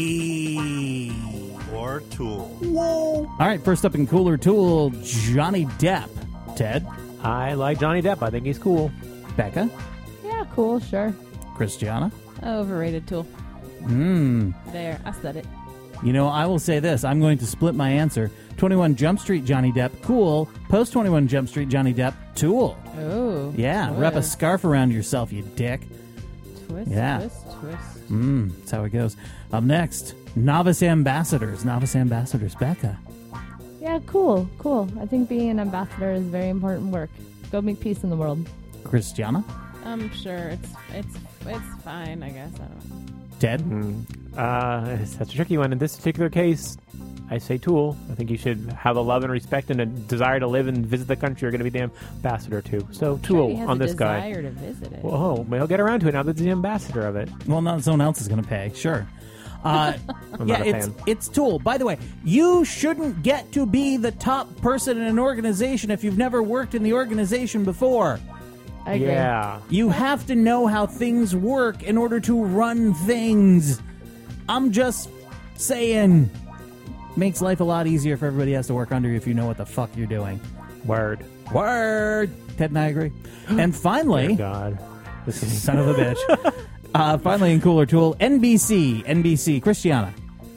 Speaker 2: or Tool?
Speaker 3: Whoa. All right, first up in Cooler Tool, Johnny Depp. Ted?
Speaker 5: I like Johnny Depp. I think he's cool.
Speaker 3: Becca?
Speaker 4: Yeah, cool, sure.
Speaker 3: Christiana?
Speaker 6: Overrated tool. There, I said it.
Speaker 3: I will say this. I'm going to split my answer. 21 Jump Street, Johnny Depp, cool. Post 21 Jump Street, Johnny Depp, tool.
Speaker 6: Oh.
Speaker 3: Yeah,
Speaker 6: twist.
Speaker 3: wrap a scarf around yourself, you dick.
Speaker 6: Twist,
Speaker 3: Yeah.
Speaker 6: twist.
Speaker 3: That's how it goes. Up next, Novice Ambassadors. Novice Ambassadors, Becca.
Speaker 4: Yeah, cool. I think being an ambassador is very important work. Go make peace in the world.
Speaker 3: Christiana.
Speaker 6: I'm sure it's fine. I guess I don't know.
Speaker 3: Ted?
Speaker 5: That's a tricky one. In this particular case, I say Tool. I think you should have the love and respect and a desire to live and visit the country you're going to be the ambassador to. So Tool
Speaker 6: He has
Speaker 5: on
Speaker 6: a
Speaker 5: this guy.
Speaker 6: desire to visit it.
Speaker 5: Whoa, well, he'll get around to it now that he's the ambassador of it.
Speaker 3: Well, now someone else is going to pay. Sure.
Speaker 5: I'm not a fan.
Speaker 3: It's Tool. By the way, you shouldn't get to be the top person in an organization if you've never worked in the organization before.
Speaker 4: I agree.
Speaker 5: Yeah.
Speaker 3: You have to know how things work in order to run things. I'm just saying. Makes life a lot easier if everybody has to work under you if you know what the fuck you're doing.
Speaker 5: Word.
Speaker 3: Ted and I agree. And finally,
Speaker 5: Dear God.
Speaker 3: son of a bitch. Finally, in Cooler Tool, NBC, Christiana.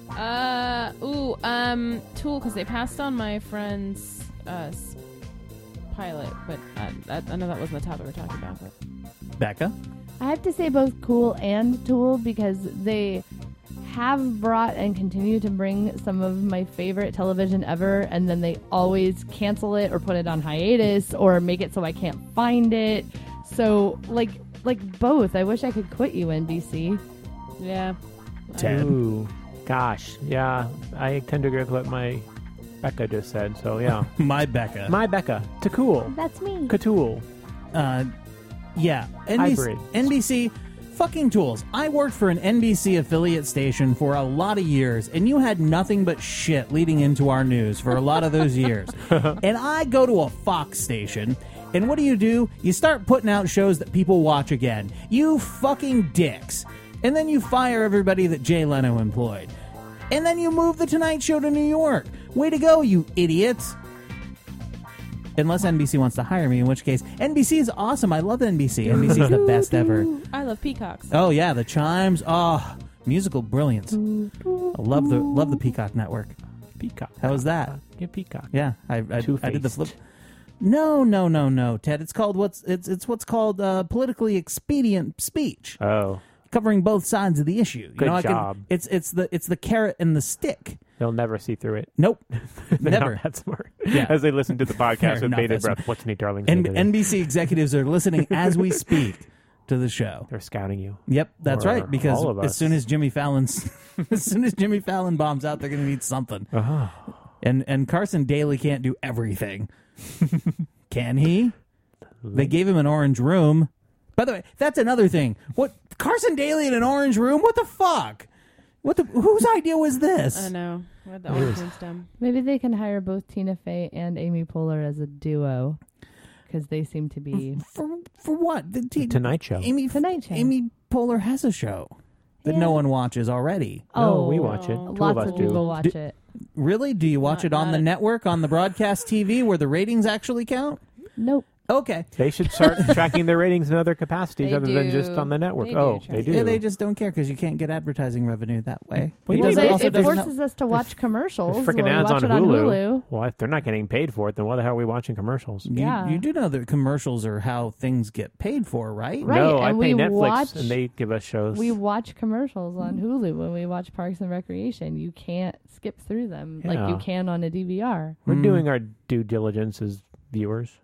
Speaker 6: Tool, because they passed on my friend's pilot, but I know that wasn't the topic we're talking about. But.
Speaker 3: Becca.
Speaker 4: I have to say both Cool and Tool because they have brought and continue to bring some of my favorite television ever, and then they always cancel it or put it on hiatus or make it so I can't find it. So, like both. I wish I could quit you, NBC.
Speaker 6: Yeah.
Speaker 3: Ted.
Speaker 5: Ooh, gosh. Yeah, I tend to agree with what my Becca just said, so yeah.
Speaker 3: My Becca.
Speaker 5: My Becca. To Cool.
Speaker 4: That's me.
Speaker 5: Katool.
Speaker 3: Yeah.
Speaker 5: Hybrid.
Speaker 3: NBC, fucking tools. I worked for an NBC affiliate station for a lot of years, and you had nothing but shit leading into our news for a lot of those years. And I go to a Fox station, and what do? You start putting out shows that people watch again. You fucking dicks. And then you fire everybody that Jay Leno employed. And then you move The Tonight Show to New York. Way to go, you idiots. Unless NBC wants to hire me, in which case, NBC is awesome. I love NBC. NBC is the best ever.
Speaker 6: I love peacocks.
Speaker 3: Oh, yeah, the chimes. Oh, musical brilliance. I love the Peacock Network.
Speaker 5: Peacock.
Speaker 3: How was that?
Speaker 5: Yeah, Peacock.
Speaker 3: Yeah, I did the
Speaker 5: Two-faced.
Speaker 3: flip. No, Ted. It's called what's called politically expedient speech,
Speaker 5: Oh,
Speaker 3: covering both sides of the issue.
Speaker 5: Good job.
Speaker 3: It's the carrot and the stick.
Speaker 5: they'll never see through it.
Speaker 3: Nope,
Speaker 5: They're
Speaker 3: never.
Speaker 5: not that smart.
Speaker 3: Yeah.
Speaker 5: As they listen to the
Speaker 3: They're
Speaker 5: podcast with
Speaker 3: not
Speaker 5: bated
Speaker 3: that
Speaker 5: breath. What's Nate Darling
Speaker 3: And
Speaker 5: saying to this?
Speaker 3: NBC executives are listening as we speak to the show.
Speaker 5: They're scouting you.
Speaker 3: Yep, that's
Speaker 5: Or
Speaker 3: right. Because
Speaker 5: all of us.
Speaker 3: as soon as Jimmy Fallon bombs out, they're going to need something.
Speaker 5: Uh-huh.
Speaker 3: And Carson Daly can't do everything. Can he? They gave him an orange room. By the way, that's another thing. What, Carson Daly in an orange room? What the fuck? Whose idea was this?
Speaker 6: I know. With the orange stem.
Speaker 4: Maybe they can hire both Tina Fey and Amy Poehler as a duo because they seem to be.
Speaker 3: For what? The
Speaker 5: Tonight Show.
Speaker 4: Tonight Show.
Speaker 3: Amy Poehler has a show that no one watches already.
Speaker 5: No, we watch it. Two
Speaker 4: Lots
Speaker 5: of us
Speaker 4: of
Speaker 5: do.
Speaker 4: people watch it.
Speaker 3: Really? Do you watch it on the network, on the broadcast TV, where the ratings actually count?
Speaker 4: Nope.
Speaker 3: Okay.
Speaker 5: They should start tracking their ratings in other capacities
Speaker 6: They
Speaker 5: other than just
Speaker 6: do.
Speaker 5: on the network.
Speaker 6: They do
Speaker 5: Oh,
Speaker 6: track
Speaker 5: they
Speaker 6: it.
Speaker 5: do.
Speaker 3: Yeah, they just don't care because you can't get advertising revenue that way.
Speaker 5: Well,
Speaker 3: It
Speaker 5: yeah,
Speaker 3: doesn't-
Speaker 5: but
Speaker 3: also
Speaker 4: it
Speaker 3: doesn't
Speaker 4: forces us to watch commercials.
Speaker 5: Freaking
Speaker 4: when we
Speaker 5: ads
Speaker 4: watch
Speaker 5: on
Speaker 4: it on
Speaker 5: Hulu.
Speaker 4: Hulu.
Speaker 5: Well, if they're not getting paid for it, then why the hell are we watching commercials?
Speaker 4: Yeah.
Speaker 3: You do know that commercials are how things get paid for, right?
Speaker 4: Right,
Speaker 5: No, I
Speaker 4: and
Speaker 5: pay
Speaker 4: we
Speaker 5: Netflix
Speaker 4: watch-
Speaker 5: and they give us shows.
Speaker 4: We watch commercials on Hulu when we watch Parks and Recreation. You can't skip through them like
Speaker 5: Yeah.
Speaker 4: you can on a DVR.
Speaker 5: We're doing our due diligence as viewers.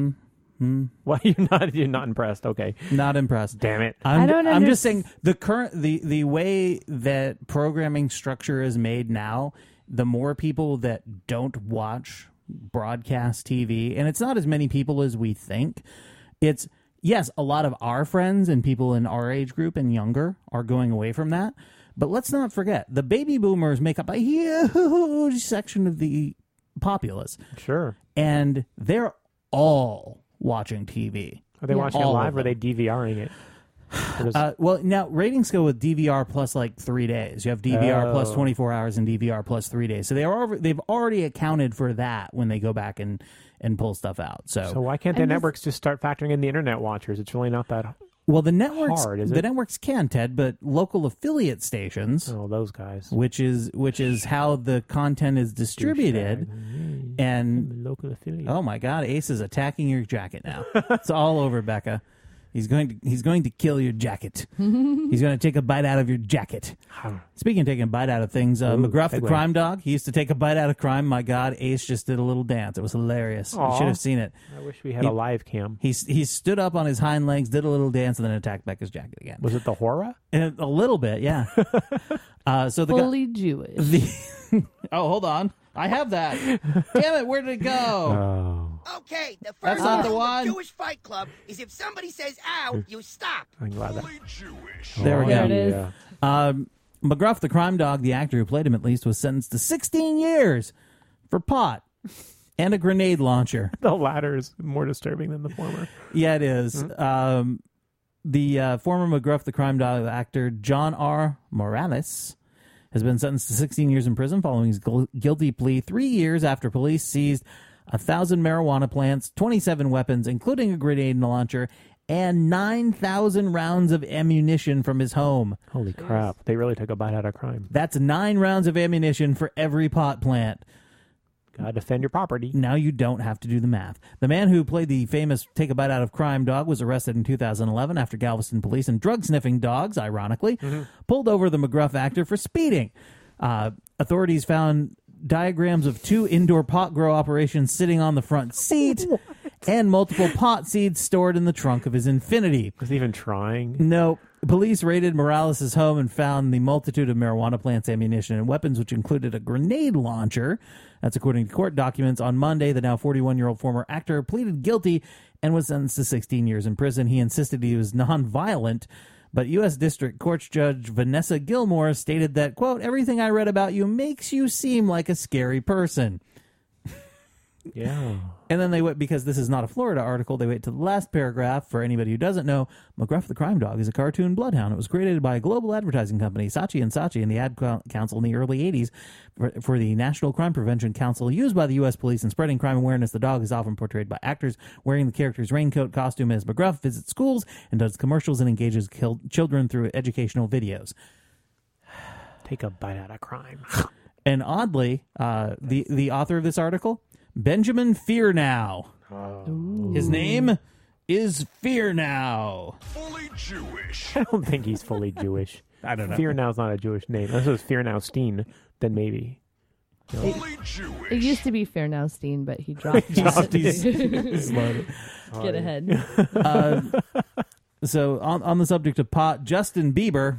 Speaker 5: Why you're not impressed? Okay,
Speaker 3: Not impressed.
Speaker 5: damn it.
Speaker 3: I'm
Speaker 4: don't
Speaker 3: just saying the way that programming structure is made now, the more people that don't watch broadcast TV, and it's not as many people as we think. It's, yes, a lot of our friends and people in our age group and younger are going away from that. But let's not forget, the baby boomers make up a huge section of the populace,
Speaker 5: Sure.
Speaker 3: and they're all watching TV.
Speaker 5: Are they
Speaker 4: Yeah.
Speaker 5: watching it
Speaker 3: All of
Speaker 5: live or are they
Speaker 3: them.
Speaker 5: DVRing it? Or does-
Speaker 3: Well, now ratings go with DVR plus like 3 days. You have DVR plus
Speaker 5: Oh.
Speaker 3: 24 hours and DVR plus 3 days. So they've already accounted for that when they go back and pull stuff out.
Speaker 5: so why can't the
Speaker 4: And this-
Speaker 5: networks just start factoring in the internet watchers? It's really not that.
Speaker 3: well, the networks
Speaker 5: hard, is
Speaker 3: the
Speaker 5: it?
Speaker 3: networks can, Ted, but local affiliate stations,
Speaker 5: Oh, those guys.
Speaker 3: which is how the content is distributed, and
Speaker 5: Local affiliate.
Speaker 3: oh my God, Ace is attacking your jacket now. It's all over, Becca. He's going to kill your jacket. He's going to take a bite out of your jacket. Speaking of taking a bite out of things, McGruff the crime dog, he used to take a bite out of crime. My God, Ace just did a little dance. It was hilarious. You should have seen it.
Speaker 5: I wish we had a live cam.
Speaker 3: He stood up on his hind legs, did a little dance, and then attacked Becca's jacket again.
Speaker 5: Was it the horror?
Speaker 3: A little bit, yeah. So the
Speaker 4: Fully Jewish.
Speaker 3: Oh, hold on. I have that. Damn it, where did it go?
Speaker 5: Oh.
Speaker 9: Okay, the
Speaker 3: That's
Speaker 9: first
Speaker 3: not the
Speaker 9: rule
Speaker 3: one.
Speaker 9: of Jewish Fight Club is if somebody says ow, you stop.
Speaker 5: I'm glad that.
Speaker 3: There we go.
Speaker 4: There it is.
Speaker 5: Yeah.
Speaker 3: McGruff, the crime dog, the actor who played him at least, was sentenced to 16 years for pot and a grenade launcher.
Speaker 5: The latter is more disturbing than the former.
Speaker 3: Yeah, it is. The former McGruff, the crime dog actor, John R. Morales, has been sentenced to 16 years in prison following his guilty plea 3 years after police seized 1,000 marijuana plants, 27 weapons, including a grenade launcher, and 9,000 rounds of ammunition from his home.
Speaker 5: Holy crap. They really took a bite out of crime.
Speaker 3: That's 9 rounds of ammunition for every pot plant.
Speaker 5: Gotta defend your property.
Speaker 3: Now you don't have to do the math. The man who played the famous Take a Bite Out of Crime dog was arrested in 2011 after Galveston police and drug-sniffing dogs, ironically, pulled over the McGruff actor for speeding. Authorities found diagrams of 2 indoor pot grow operations sitting on the front seat and multiple pot seeds stored in the trunk of his Infiniti.
Speaker 5: Was he even trying?
Speaker 3: No. Police raided Morales' home and found the multitude of marijuana plants, ammunition, and weapons, which included a grenade launcher. That's according to court documents. On Monday, the now 41-year-old former actor pleaded guilty and was sentenced to 16 years in prison. He insisted he was nonviolent, but U.S. District Court Judge Vanessa Gilmore stated that, quote, "Everything I read about you makes you seem like a scary person."
Speaker 5: Yeah.
Speaker 3: And then they went, because this is not a Florida article, they wait to the last paragraph. For anybody who doesn't know, McGruff the Crime Dog is a cartoon bloodhound. It was created by a global advertising company, Saatchi & Saatchi, and the Ad Council in the early 80s for the National Crime Prevention Council, used by the U.S. police in spreading crime awareness. The dog is often portrayed by actors wearing the character's raincoat costume as McGruff visits schools and does commercials and engages children through educational videos.
Speaker 5: Take a bite out of crime.
Speaker 3: And oddly, the author of this article, Benjamin Fearnow. His name is Fearnow.
Speaker 10: Fully Jewish.
Speaker 5: I don't think he's fully Jewish.
Speaker 3: I don't know.
Speaker 5: Fearnow's not a Jewish name. Unless it was Fearnowstein, then maybe.
Speaker 10: Fully Jewish.
Speaker 4: It used to be Fairnowstein, but he dropped it. Get ahead.
Speaker 3: So on the subject of pot, Justin Bieber,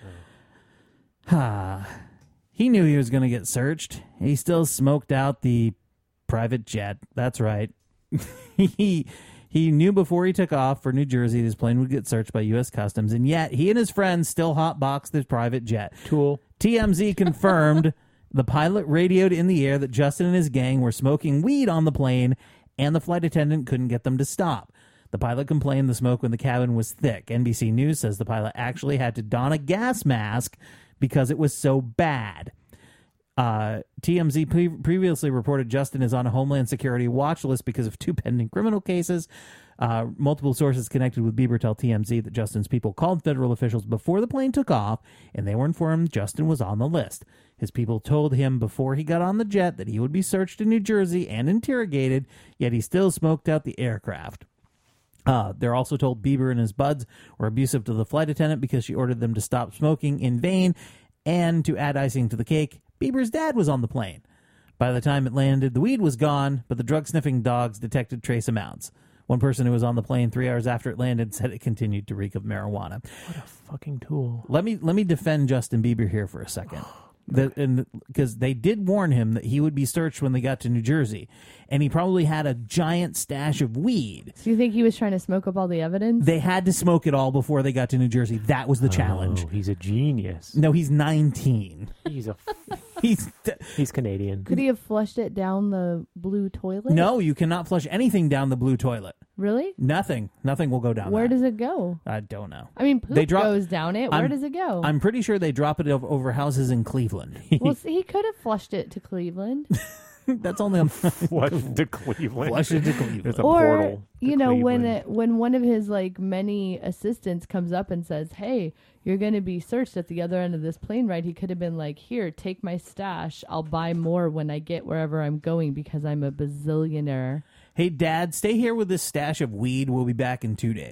Speaker 3: he knew he was going to get searched. He still smoked out the private jet. That's right. He knew before he took off for New Jersey his plane would get searched by U.S. Customs, and yet he and his friends still hotboxed his private jet.
Speaker 5: Tool.
Speaker 3: TMZ confirmed the pilot radioed in the air that Justin and his gang were smoking weed on the plane, and the flight attendant couldn't get them to stop. The pilot complained the smoke in the cabin was thick. NBC News says the pilot actually had to don a gas mask because it was so bad. TMZ previously reported Justin is on a Homeland Security watch list because of 2 pending criminal cases. Multiple sources connected with Bieber tell TMZ that Justin's people called federal officials before the plane took off, and they were informed Justin was on the list. His people told him before he got on the jet that he would be searched in New Jersey and interrogated, yet he still smoked out the aircraft. They're also told Bieber and his buds were abusive to the flight attendant because she ordered them to stop smoking in vain, and to add icing to the cake, Bieber's dad was on the plane. By the time it landed, the weed was gone, but the drug-sniffing dogs detected trace amounts. One person who was on the plane 3 hours after it landed said it continued to reek of marijuana.
Speaker 5: What a fucking tool.
Speaker 3: Let me defend Justin Bieber here for a second. Because they did warn him that he would be searched when they got to New Jersey, and he probably had a giant stash of weed.
Speaker 4: So you think he was trying to smoke up all the evidence?
Speaker 3: They had to smoke it all before they got to New Jersey. That was the challenge.
Speaker 5: He's a genius.
Speaker 3: No, he's 19.
Speaker 5: He's Canadian.
Speaker 4: Could he have flushed it down the blue toilet?
Speaker 3: No, you cannot flush anything down the blue toilet.
Speaker 4: Really?
Speaker 3: Nothing will go down.
Speaker 4: Where does it go?
Speaker 3: I don't know.
Speaker 4: I mean, poop goes down it. Where does it go?
Speaker 3: I'm pretty sure they drop it over houses in Cleveland.
Speaker 4: Well, he could have flushed it to Cleveland.
Speaker 3: That's only on
Speaker 5: Flush to Cleveland.
Speaker 3: Flush it to Cleveland.
Speaker 5: There's a
Speaker 4: Or,
Speaker 5: portal.
Speaker 4: you know, when one of his many assistants comes up and says, "Hey, you're going to be searched at the other end of this plane ride," he could have been like, "Here, take my stash. I'll buy more when I get wherever I'm going because I'm a bazillionaire."
Speaker 3: Hey, Dad, stay here with this stash of weed. We'll be back in 2 days.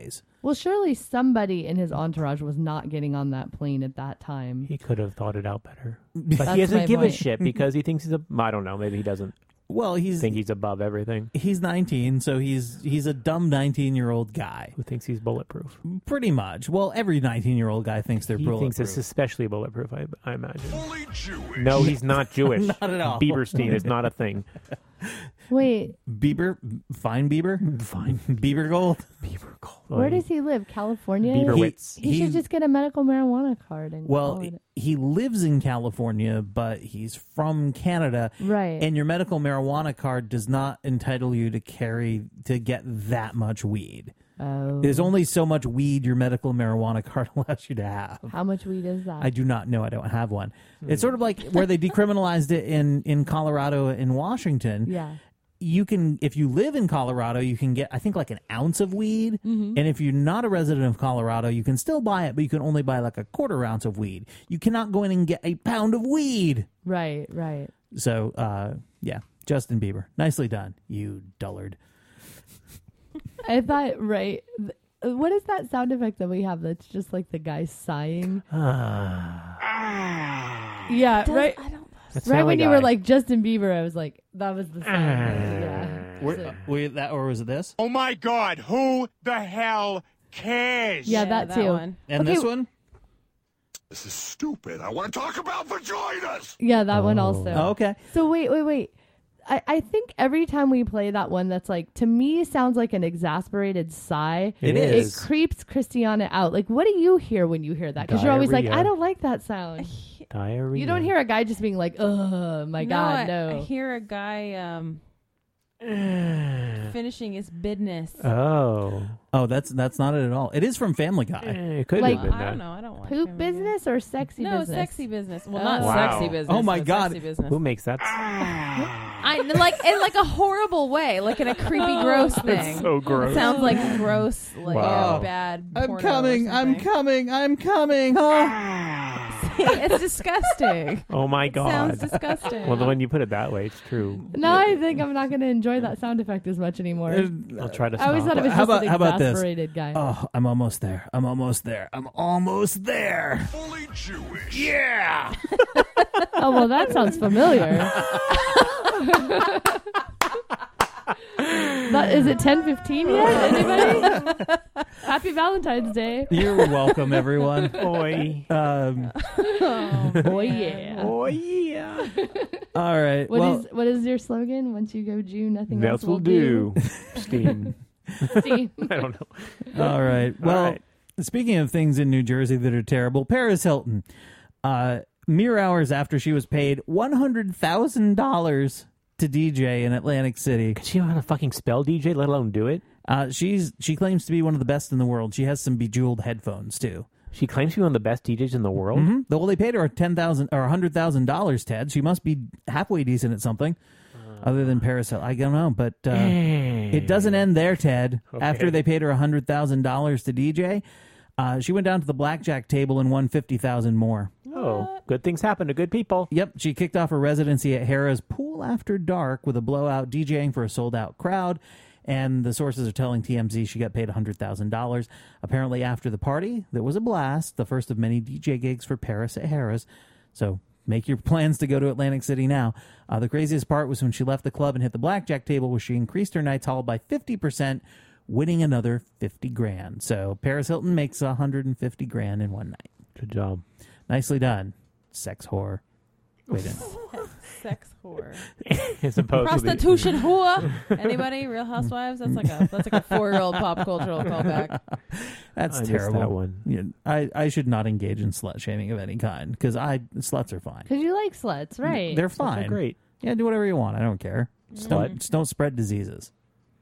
Speaker 4: Well, surely somebody in his entourage was not getting on that plane at that time.
Speaker 5: He could have thought it out better. But
Speaker 4: That's
Speaker 5: he doesn't
Speaker 4: my
Speaker 5: give a
Speaker 4: point.
Speaker 5: shit because he thinks I don't know, maybe he doesn't
Speaker 3: Well,
Speaker 5: think he's above everything.
Speaker 3: He's 19, so he's a dumb 19-year-old guy.
Speaker 5: Who thinks he's bulletproof.
Speaker 3: Pretty much. Well, every 19-year-old guy thinks they're
Speaker 5: He
Speaker 3: bulletproof.
Speaker 5: thinks it's especially bulletproof, I imagine.
Speaker 10: Fully Jewish.
Speaker 5: No, he's not Jewish.
Speaker 3: Not at all.
Speaker 5: Bieberstein is not a thing.
Speaker 4: Wait,
Speaker 3: Bieber? Fine Bieber?
Speaker 5: Fine.
Speaker 3: Bieber Gold?
Speaker 5: Bieber Gold.
Speaker 4: where does he live? California?
Speaker 5: Bieberwitz.
Speaker 4: He should just get a medical marijuana card and
Speaker 3: Well,
Speaker 4: call it.
Speaker 3: he lives in California, but he's from Canada.
Speaker 4: Right.
Speaker 3: And your medical marijuana card does not entitle you to get that much weed.
Speaker 4: Oh.
Speaker 3: There's only so much weed your medical marijuana card allows you to have.
Speaker 4: How much weed is that?
Speaker 3: I do not know. I don't have one. It's sort of like where they decriminalized it in Colorado and Washington.
Speaker 4: Yeah.
Speaker 3: You can, if you live in Colorado, you can get, I think, like an ounce of weed.
Speaker 4: Mm-hmm.
Speaker 3: And if you're not a resident of Colorado, you can still buy it, but you can only buy like a quarter ounce of weed. You cannot go in and get a pound of weed.
Speaker 4: Right, right.
Speaker 3: So, yeah, Justin Bieber. Nicely done, you dullard.
Speaker 4: I thought, right. What is that sound effect that we have that's just like the guy sighing? Yeah, right.
Speaker 5: That's
Speaker 4: Right
Speaker 5: Family
Speaker 4: when you
Speaker 5: Guy.
Speaker 4: were like Justin Bieber, I was like, that was the sound. Yeah.
Speaker 3: Or was it this?
Speaker 10: Oh my God, who the hell cares?
Speaker 4: Yeah, that too.
Speaker 6: one.
Speaker 3: And
Speaker 4: Okay.
Speaker 3: this one?
Speaker 10: This is stupid. I want to talk about vaginas.
Speaker 4: Yeah, that one also.
Speaker 3: Oh, okay.
Speaker 4: So wait. I think every time we play that one, that's like, to me, sounds like an exasperated sigh.
Speaker 5: It is.
Speaker 4: It creeps Christiana out. Like, what do you hear when you hear that? Because you're always like,
Speaker 5: Diarrhea.
Speaker 4: I don't like that sound.
Speaker 5: Diarrhea.
Speaker 4: You don't hear a guy just being like, oh my God, no.
Speaker 6: I hear a guy finishing his business.
Speaker 3: Oh, that's not it at all. It is from Family Guy.
Speaker 5: It could
Speaker 4: Like-
Speaker 5: have been
Speaker 6: I
Speaker 5: that.
Speaker 6: don't know. I don't watch
Speaker 4: Poop
Speaker 6: Family Guy.
Speaker 4: business or sexy
Speaker 6: No,
Speaker 4: business?
Speaker 6: sexy business. Well,
Speaker 4: Oh.
Speaker 6: not
Speaker 5: Wow.
Speaker 6: sexy business.
Speaker 3: Oh my
Speaker 6: but
Speaker 3: God.
Speaker 6: sexy business.
Speaker 5: Who makes that?
Speaker 6: Like in like a horrible way, like in a creepy, gross thing.
Speaker 5: so gross.
Speaker 6: It sounds like gross, like
Speaker 5: Wow.
Speaker 6: bad.
Speaker 3: I'm
Speaker 6: porno or
Speaker 3: coming.
Speaker 6: something. It's disgusting.
Speaker 5: Oh my God.
Speaker 6: Sounds disgusting.
Speaker 5: Well, when you put it that way, it's true.
Speaker 4: Now I think I'm not going to enjoy that sound effect as much anymore.
Speaker 5: I'll try to
Speaker 4: I always
Speaker 5: stop.
Speaker 4: thought it was
Speaker 3: How
Speaker 4: just
Speaker 3: about
Speaker 4: an
Speaker 3: this?
Speaker 4: exasperated guy.
Speaker 3: Oh, I'm almost there. I'm almost there.
Speaker 10: Fully Jewish.
Speaker 3: Yeah.
Speaker 4: Oh, well, that sounds familiar. Is it 10:15 yet? Anybody? Happy Valentine's Day.
Speaker 3: You're welcome, everyone.
Speaker 5: Boy.
Speaker 4: Oh, yeah.
Speaker 5: Oh, yeah.
Speaker 3: All right.
Speaker 4: What is your slogan? Once you go Jew, nothing else
Speaker 5: That will do. Steam.
Speaker 4: See?
Speaker 5: I don't know.
Speaker 3: All right. Well,
Speaker 5: All right.
Speaker 3: speaking of things in New Jersey that are terrible, Paris Hilton, mere hours after she was paid $100,000 to DJ in Atlantic City.
Speaker 5: Could she know how to fucking spell DJ, let alone do it?
Speaker 3: She claims to be one of the best in the world. She has some bejeweled headphones too.
Speaker 5: She claims to be one of the best DJs in the world.
Speaker 3: Mm-hmm. Well, they paid her $10,000 or $100,000. Ted, she must be halfway decent at something, other than Paris Hilton. I don't know, but it doesn't end there, Ted.
Speaker 5: Okay.
Speaker 3: After they paid her $100,000 to DJ, she went down to the blackjack table and won $50,000 more.
Speaker 5: Oh, good things happen to good people.
Speaker 3: Yep, she kicked off her residency at Harrah's Pool After Dark with a blowout, DJing for a sold-out crowd. And the sources are telling TMZ she got paid $100,000. Apparently, after the party, there was a blast, the first of many DJ gigs for Paris at Harrah's. So make your plans to go to Atlantic City now. The craziest part was when she left the club and hit the blackjack table, where she increased her nights haul by 50%, winning another $50,000. So Paris Hilton makes $150,000 in one night.
Speaker 5: Good job.
Speaker 3: Nicely done, sex whore. Wait a
Speaker 6: Sex whore.
Speaker 5: As opposed to the-
Speaker 6: Prostitution whore. Anybody? Real Housewives? That's like a 4-year-old pop cultural callback.
Speaker 3: That's
Speaker 5: I missed
Speaker 3: terrible.
Speaker 5: that one.
Speaker 3: Yeah, I should not engage in slut shaming of any kind, because sluts are fine.
Speaker 4: Because you like sluts, right?
Speaker 3: They're
Speaker 5: Sluts
Speaker 3: fine.
Speaker 5: are great.
Speaker 3: Yeah, do whatever you want. I don't care. Just don't spread diseases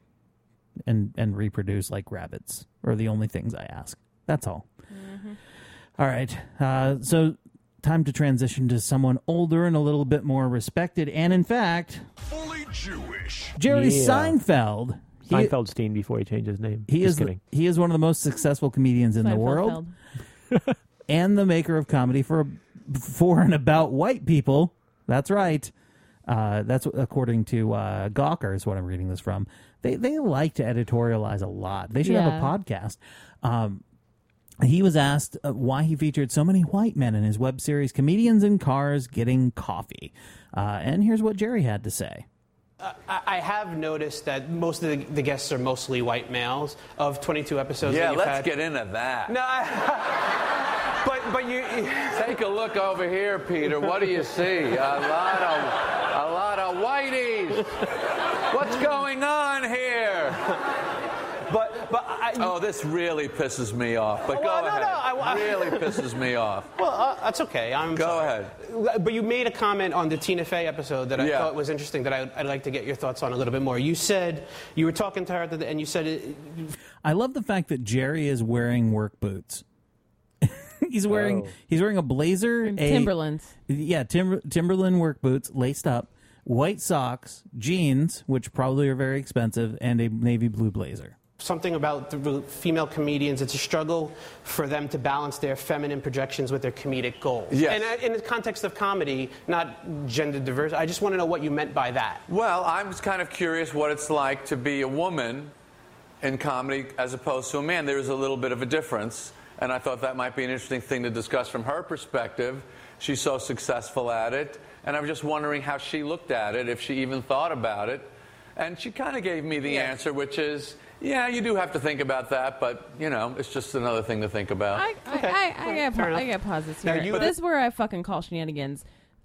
Speaker 3: and reproduce like rabbits, are the only things I ask. That's all. All right. So time to transition to someone older and a little bit more respected. And in fact,
Speaker 10: Fully Jewish.
Speaker 3: Jerry
Speaker 5: Yeah.
Speaker 3: Seinfeld.
Speaker 5: Seinfeldstein before he changed his name.
Speaker 3: He
Speaker 5: Just
Speaker 3: is
Speaker 5: kidding.
Speaker 3: he is one of the most successful comedians in the world, and the maker of comedy for and about white people. That's right. That's according to Gawker is what I'm reading this from. They like to editorialize a lot. They should have a podcast. He was asked why he featured so many white men in his web series Comedians in Cars Getting Coffee. And here's what Jerry had to say.
Speaker 11: I have noticed that most of the guests are mostly white males of 22 episodes.
Speaker 12: Yeah,
Speaker 11: that you've
Speaker 12: let's
Speaker 11: had.
Speaker 12: get into that.
Speaker 11: No, but you
Speaker 12: take a look over here, Peter. What do you see? A lot of whiteys. What's going on here? Oh, this really pisses me off. But go ahead. Really pisses me off.
Speaker 11: Well, that's okay.
Speaker 12: Go ahead.
Speaker 11: But you made a comment on the Tina Fey episode that I thought was interesting that I'd like to get your thoughts on a little bit more. You said you were talking to her and you said
Speaker 3: I love the fact that Jerry is wearing work boots. He's wearing a blazer,
Speaker 6: and Timberlands.
Speaker 3: Timberland work boots laced up, white socks, jeans, which probably are very expensive, and a navy blue blazer.
Speaker 11: Something about the female comedians, it's a struggle for them to balance their feminine projections with their comedic goals.
Speaker 12: Yes.
Speaker 11: And in the context of comedy, not gender diverse, I just want to know what you meant by that.
Speaker 12: Well, I was kind of curious what it's like to be a woman in comedy as opposed to a man. There is a little bit of a difference, and I thought that might be an interesting thing to discuss from her perspective. She's so successful at it, and I was just wondering how she looked at it, if she even thought about it. And she kind of gave me the answer, which is, yeah, you do have to think about that, but, you know, it's just another thing to think about.
Speaker 6: I get pauses here. This is where I fucking call shenanigans.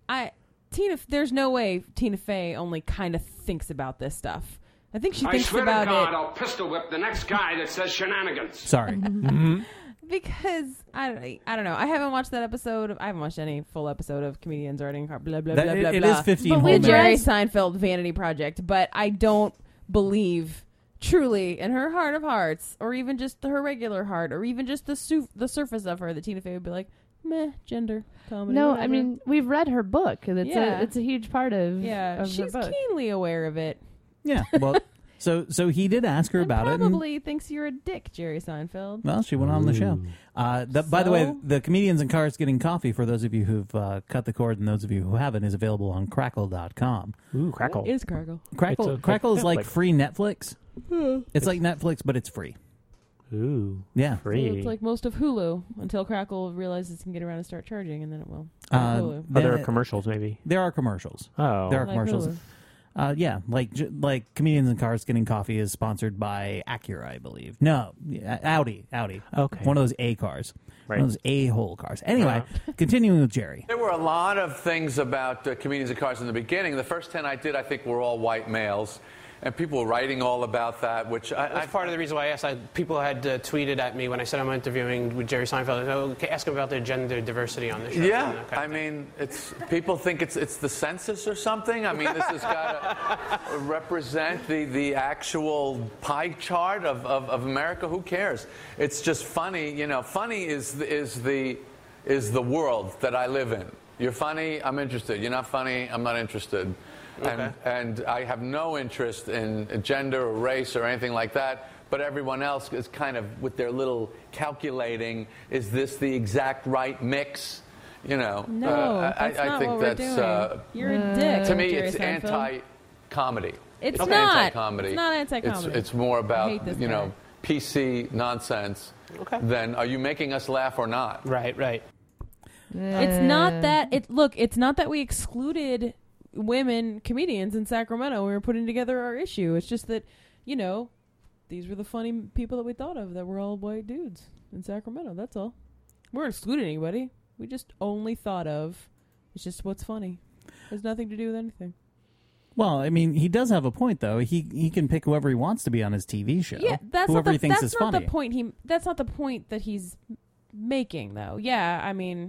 Speaker 6: There's no way Tina Fey only kind of thinks about this stuff. I think she thinks about it.
Speaker 13: I swear to God, I'll pistol whip the next guy that says shenanigans.
Speaker 3: Sorry.
Speaker 6: Because I don't know. I haven't watched that episode. I haven't watched any full episode of Comedians Writing Car. Blah blah blah blah.
Speaker 3: It
Speaker 6: blah.
Speaker 3: is 15
Speaker 6: But
Speaker 3: whole
Speaker 6: the Jerry
Speaker 3: minutes.
Speaker 6: Seinfeld vanity project. But I don't believe truly in her heart of hearts, or even just her regular heart, or even just the surface of her, that Tina Fey would be like, meh, gender comedy.
Speaker 4: No,
Speaker 6: whatever.
Speaker 4: I mean, we've read her book. And it's a huge part of
Speaker 6: she's
Speaker 4: her book.
Speaker 6: keenly aware of it.
Speaker 3: Yeah, well, so he did ask her about it.
Speaker 6: Probably thinks you're a dick, Jerry Seinfeld.
Speaker 3: Well, she went on the show. By the way, the Comedians in Cars Getting Coffee, for those of you who've cut the cord and those of you who haven't, is available on Crackle.com.
Speaker 5: Ooh, Crackle.
Speaker 6: What is Crackle?
Speaker 3: Crackle is like free Netflix. It's like Netflix, but it's free.
Speaker 5: Ooh.
Speaker 3: Yeah.
Speaker 5: Free.
Speaker 6: So it's like most of Hulu until Crackle realizes it can get around and start charging, and then it will.
Speaker 5: Oh, there are commercials, maybe.
Speaker 3: There are commercials.
Speaker 5: Oh.
Speaker 3: There are
Speaker 6: Like
Speaker 3: commercials.
Speaker 6: Hulu.
Speaker 3: Yeah, like Comedians in Cars Getting Coffee is sponsored by Acura, I believe. No, Audi.
Speaker 5: Okay.
Speaker 3: One of those A cars.
Speaker 5: Right.
Speaker 3: One of those A-hole cars. Anyway, continuing with Jerry.
Speaker 12: There were a lot of things about Comedians in Cars in the beginning. The first 10 I did, I think, were all white males. And people were writing all about that, which
Speaker 11: That's part of the reason why I asked. People had tweeted at me when I said I'm interviewing with Jerry Seinfeld. Okay, ask him about their gender diversity on the show.
Speaker 12: Yeah, I mean, people think it's the census or something. I mean, this has got to represent the actual pie chart of America. Who cares? It's just funny. You know, funny is the world that I live in. You're funny, I'm interested. You're not funny, I'm not interested. Okay. And I have no interest in gender or race or anything like that, but everyone else is kind of with their little calculating, is this the exact right mix? You know,
Speaker 6: No, that's
Speaker 12: I
Speaker 6: not
Speaker 12: think
Speaker 6: what we're
Speaker 12: that's
Speaker 6: doing. You're a dick,
Speaker 12: to me,
Speaker 6: Jerry
Speaker 12: it's
Speaker 6: Seinfeld.
Speaker 12: anti-comedy.
Speaker 6: It's
Speaker 12: not
Speaker 6: not.
Speaker 12: anti-comedy.
Speaker 6: It's not anti-comedy.
Speaker 12: It's more
Speaker 6: I
Speaker 12: about
Speaker 6: hate this
Speaker 12: know PC nonsense.
Speaker 11: Okay.
Speaker 12: Then are you making us laugh or not?
Speaker 11: Right.
Speaker 6: It's not that it's not that we excluded women comedians in Sacramento when we were putting together our issue. It's just that, you know, these were the funny people that we thought of that were all white dudes in Sacramento. That's all. We weren't excluding anybody. We just only thought of it's just what's funny. It has nothing to do with anything.
Speaker 3: Well, I mean, he does have a point, though. He can pick whoever he wants to be on his TV show.
Speaker 6: Yeah, that's
Speaker 3: whoever
Speaker 6: not
Speaker 3: he thinks is funny.
Speaker 6: the point. That's not the point that he's making, though. Yeah, I mean,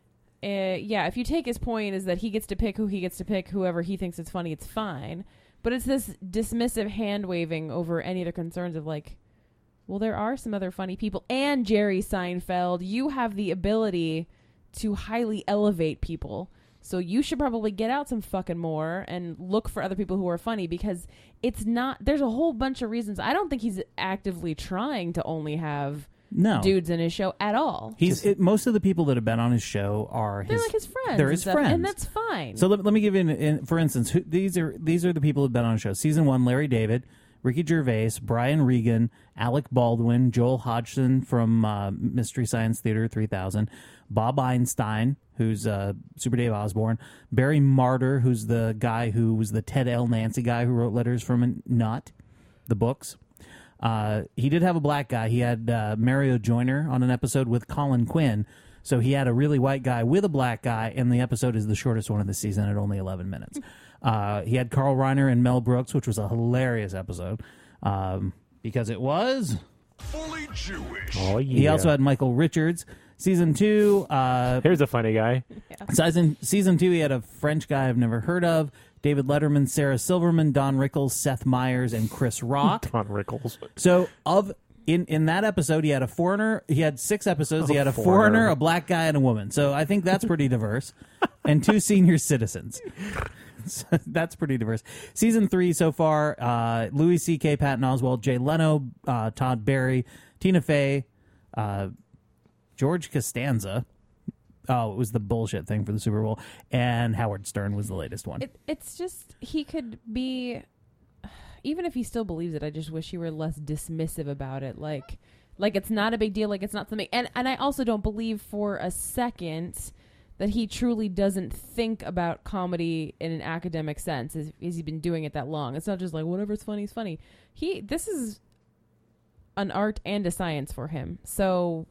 Speaker 6: if you take his point is that he gets to pick who he gets to pick, whoever he thinks is funny, it's fine. But it's this dismissive hand waving over any of the concerns of like, well, there are some other funny people, and Jerry Seinfeld, you have the ability to highly elevate people. So you should probably get out some fucking more and look for other people who are funny, because it's not, there's a whole bunch of reasons. I don't think he's actively trying to only have dudes in his show at all.
Speaker 3: Most of the people that have been on his show are
Speaker 6: they're like his friends.
Speaker 3: They're his friends.
Speaker 6: And that's fine.
Speaker 3: So let me give you, for instance, these are the people who've been on the show. Season 1, Larry David, Ricky Gervais, Brian Regan, Alec Baldwin, Joel Hodgson from Mystery Science Theater 3000, Bob Einstein, who's Super Dave Osborne, Barry Martyr, who's the guy who was the Ted L. Nancy guy who wrote Letters from a Nut, the books. He did have a black guy. He had Mario Joyner on an episode with Colin Quinn. So he had a really white guy with a black guy, and the episode is the shortest one of the season at only 11 minutes. He had Carl Reiner and Mel Brooks, which was a hilarious episode because it was
Speaker 10: fully Jewish.
Speaker 5: Oh, yeah.
Speaker 3: He also had Michael Richards. Season 2.
Speaker 5: Here's a funny guy.
Speaker 3: Season 2, he had a French guy I've never heard of. David Letterman, Sarah Silverman, Don Rickles, Seth Meyers, and Chris Rock.
Speaker 5: Don Rickles.
Speaker 3: So in that episode, he had a foreigner. He had 6 episodes. He had a foreigner, a black guy, and a woman. So I think that's pretty diverse. And 2 senior citizens. So that's pretty diverse. Season 3 so far, Louis C.K., Patton Oswalt, Jay Leno, Todd Barry, Tina Fey, George Costanza. Oh, it was the bullshit thing for the Super Bowl. And Howard Stern was the latest one.
Speaker 6: It's just, he could be, even if he still believes it, I just wish he were less dismissive about it. Like it's not a big deal. Like it's not something. And I also don't believe for a second that he truly doesn't think about comedy in an academic sense. Is he's been doing it that long? It's not just like whatever's funny is funny. This is an art and a science for him. So,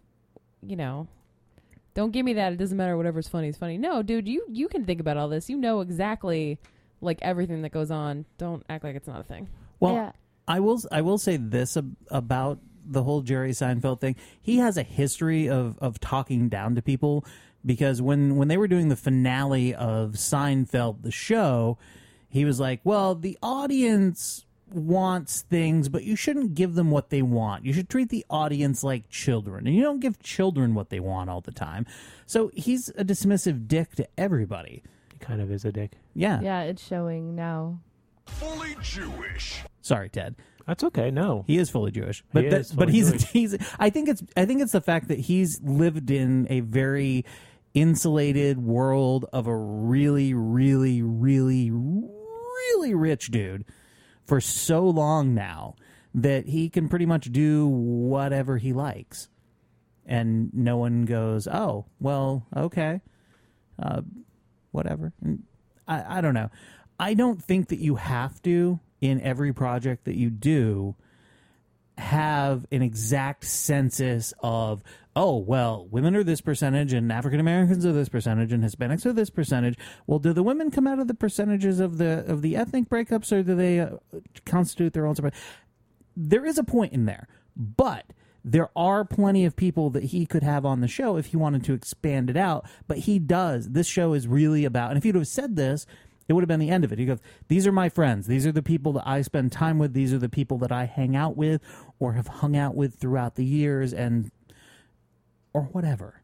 Speaker 6: don't give me that. It doesn't matter. Whatever's funny is funny. No, dude, you can think about all this. You know exactly like everything that goes on. Don't act like it's not a thing.
Speaker 3: Well,
Speaker 4: Yeah.
Speaker 3: I will say this about the whole Jerry Seinfeld thing. He has a history of talking down to people, because when they were doing the finale of Seinfeld, the show, he was like, well, the audience wants things, but you shouldn't give them what they want. You should treat the audience like children, and you don't give children what they want all the time. So he's a dismissive dick to everybody.
Speaker 5: He kind of is a dick.
Speaker 3: Yeah.
Speaker 4: Yeah, it's showing now.
Speaker 10: Fully Jewish.
Speaker 3: Sorry, Ted.
Speaker 5: That's okay. No,
Speaker 3: he is fully Jewish, but he's. I think it's the fact that he's lived in a very insulated world of a really, really, really, really rich dude for so long now that he can pretty much do whatever he likes, and no one goes, "Oh, well, okay, whatever." And I don't know. I don't think that you have to, in every project that you do, have an exact census of, oh, well, women are this percentage and African Americans are this percentage and Hispanics are this percentage. Well, do the women come out of the percentages of the ethnic breakups, or do they constitute their own separate? There is a point in there, but there are plenty of people that he could have on the show if he wanted to expand it out. But he does. This show is really about, and if he'd have said this, it would have been the end of it. He goes, these are my friends. These are the people that I spend time with. These are the people that I hang out with or have hung out with throughout the years, or whatever.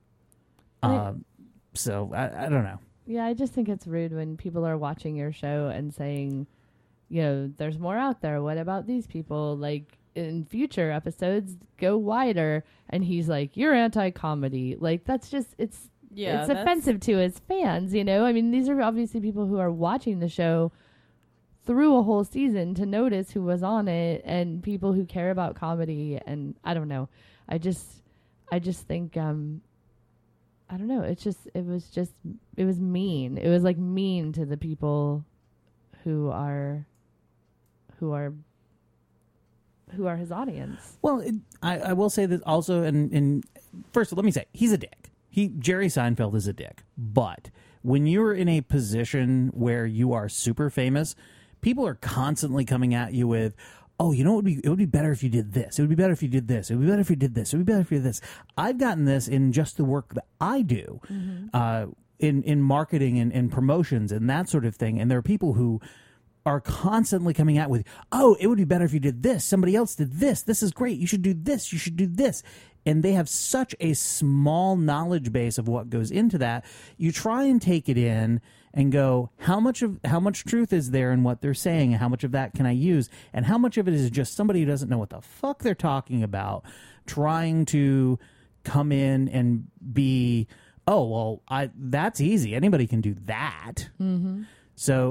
Speaker 3: So I don't know.
Speaker 4: Yeah, I just think it's rude when people are watching your show and saying, there's more out there. What about these people? Like, in future episodes, go wider. And he's like, you're anti-comedy. Like, that's just, it's offensive to his fans, I mean, these are obviously people who are watching the show through a whole season to notice who was on it, and people who care about comedy. And I don't know. I just think, I don't know. It was mean. It was like mean to the people who are his audience.
Speaker 3: Well, I will say that also, and first, let me say, he's a dick. Jerry Seinfeld is a dick. But when you're in a position where you are super famous, people are constantly coming at you with, oh, it would be better if you did this. It would be better if you did this. It would be better if you did this. It would be better if you did this. I've gotten this in just the work that I do, in marketing and promotions and that sort of thing. And there are people who are constantly coming out with, oh, it would be better if you did this. Somebody else did this. This is great. You should do this. You should do this. And they have such a small knowledge base of what goes into that. You try and take it in and go, how much truth is there in what they're saying, and how much of that can I use, and how much of it is just somebody who doesn't know what the fuck they're talking about, trying to come in and be, oh, well, that's easy. Anybody can do that.
Speaker 4: Mm-hmm.
Speaker 3: So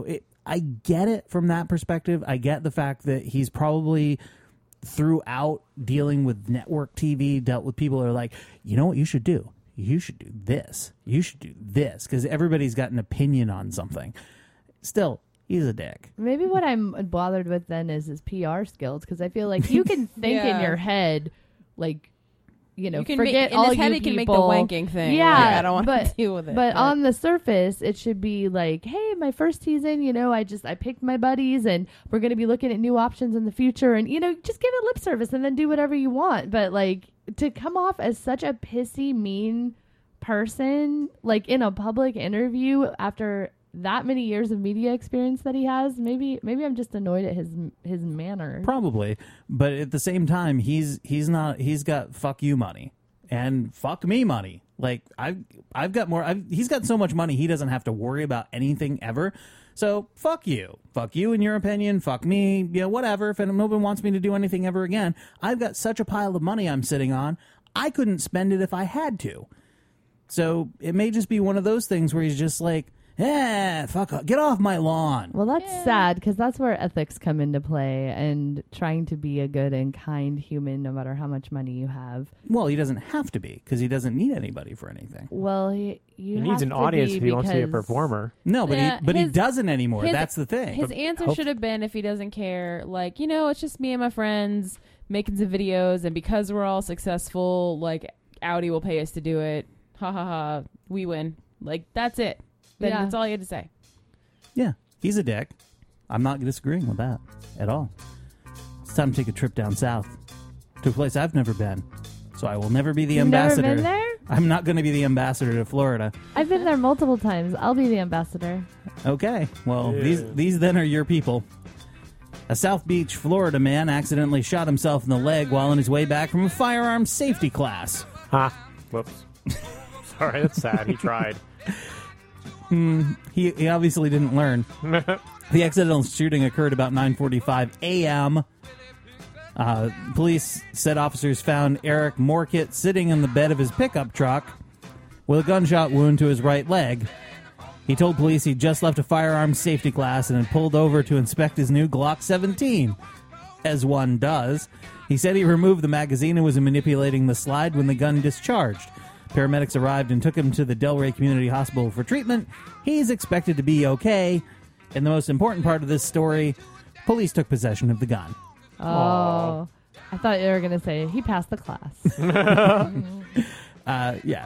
Speaker 3: I get it from that perspective. I get the fact that he's probably throughout dealing with network TV dealt with people who are like, you know what you should do? You should do this. You should do this. Because everybody's got an opinion on something. Still, he's a dick.
Speaker 4: Maybe what I'm bothered with then is his PR skills, because I feel like you can think in your head, like, you know, forget
Speaker 6: in
Speaker 4: all
Speaker 6: his head
Speaker 4: you
Speaker 6: he can
Speaker 4: people.
Speaker 6: make the wanking thing.
Speaker 4: Yeah,
Speaker 6: like, I don't want to deal with it.
Speaker 4: But on the surface, it should be like, hey, my first season, you know, I picked my buddies, and we're going to be looking at new options in the future, and, you know, just give it lip service and then do whatever you want. But, like, to come off as such a pissy, mean person, like, in a public interview after that many years of media experience that he has, maybe I'm just annoyed at his manner.
Speaker 3: Probably, but at the same time, he's got fuck you money and fuck me money. Like I've got more. He's got so much money he doesn't have to worry about anything ever. So fuck you in your opinion. Fuck me, you know, whatever. If nobody wants me to do anything ever again, I've got such a pile of money I'm sitting on. I couldn't spend it if I had to. So it may just be one of those things where he's just like, fuck off. Get off my lawn.
Speaker 4: Well, that's sad, because that's where ethics come into play, and trying to be a good and kind human no matter how much money you have.
Speaker 3: Well, he doesn't have to be, because he doesn't need anybody for anything.
Speaker 4: Well, he
Speaker 5: needs an audience if he wants to be a performer.
Speaker 3: No, but he doesn't anymore. That's the thing.
Speaker 6: His answer should have been, if he doesn't care, like, you know, it's just me and my friends making some videos, and because we're all successful, like, Audi will pay us to do it. Ha ha ha. We win. Like, that's it. That's all you had to say.
Speaker 3: Yeah, he's a dick. I'm not disagreeing with that at all. It's time to take a trip down south to a place I've never been. So I will never be the ambassador.
Speaker 4: Never been there?
Speaker 3: I'm not going to be the ambassador to Florida.
Speaker 4: I've been there multiple times. I'll be the ambassador.
Speaker 3: Okay. Well, these then are your people. A South Beach, Florida man accidentally shot himself in the leg while on his way back from a firearms safety class.
Speaker 5: Ha. Whoops. Sorry, that's sad. He tried.
Speaker 3: He obviously didn't learn. The accidental shooting occurred about 9:45 a.m. Police said officers found Eric Morkett sitting in the bed of his pickup truck with a gunshot wound to his right leg. He told police he'd just left a firearms safety class and had pulled over to inspect his new Glock 17, as one does. He said he removed the magazine and was manipulating the slide when the gun discharged. Paramedics arrived and took him to the Delray Community Hospital for treatment. He's expected to be okay. And the most important part of this story, police took possession of the gun.
Speaker 4: Oh, aww. I thought you were going to say he passed the class.
Speaker 3: Yeah,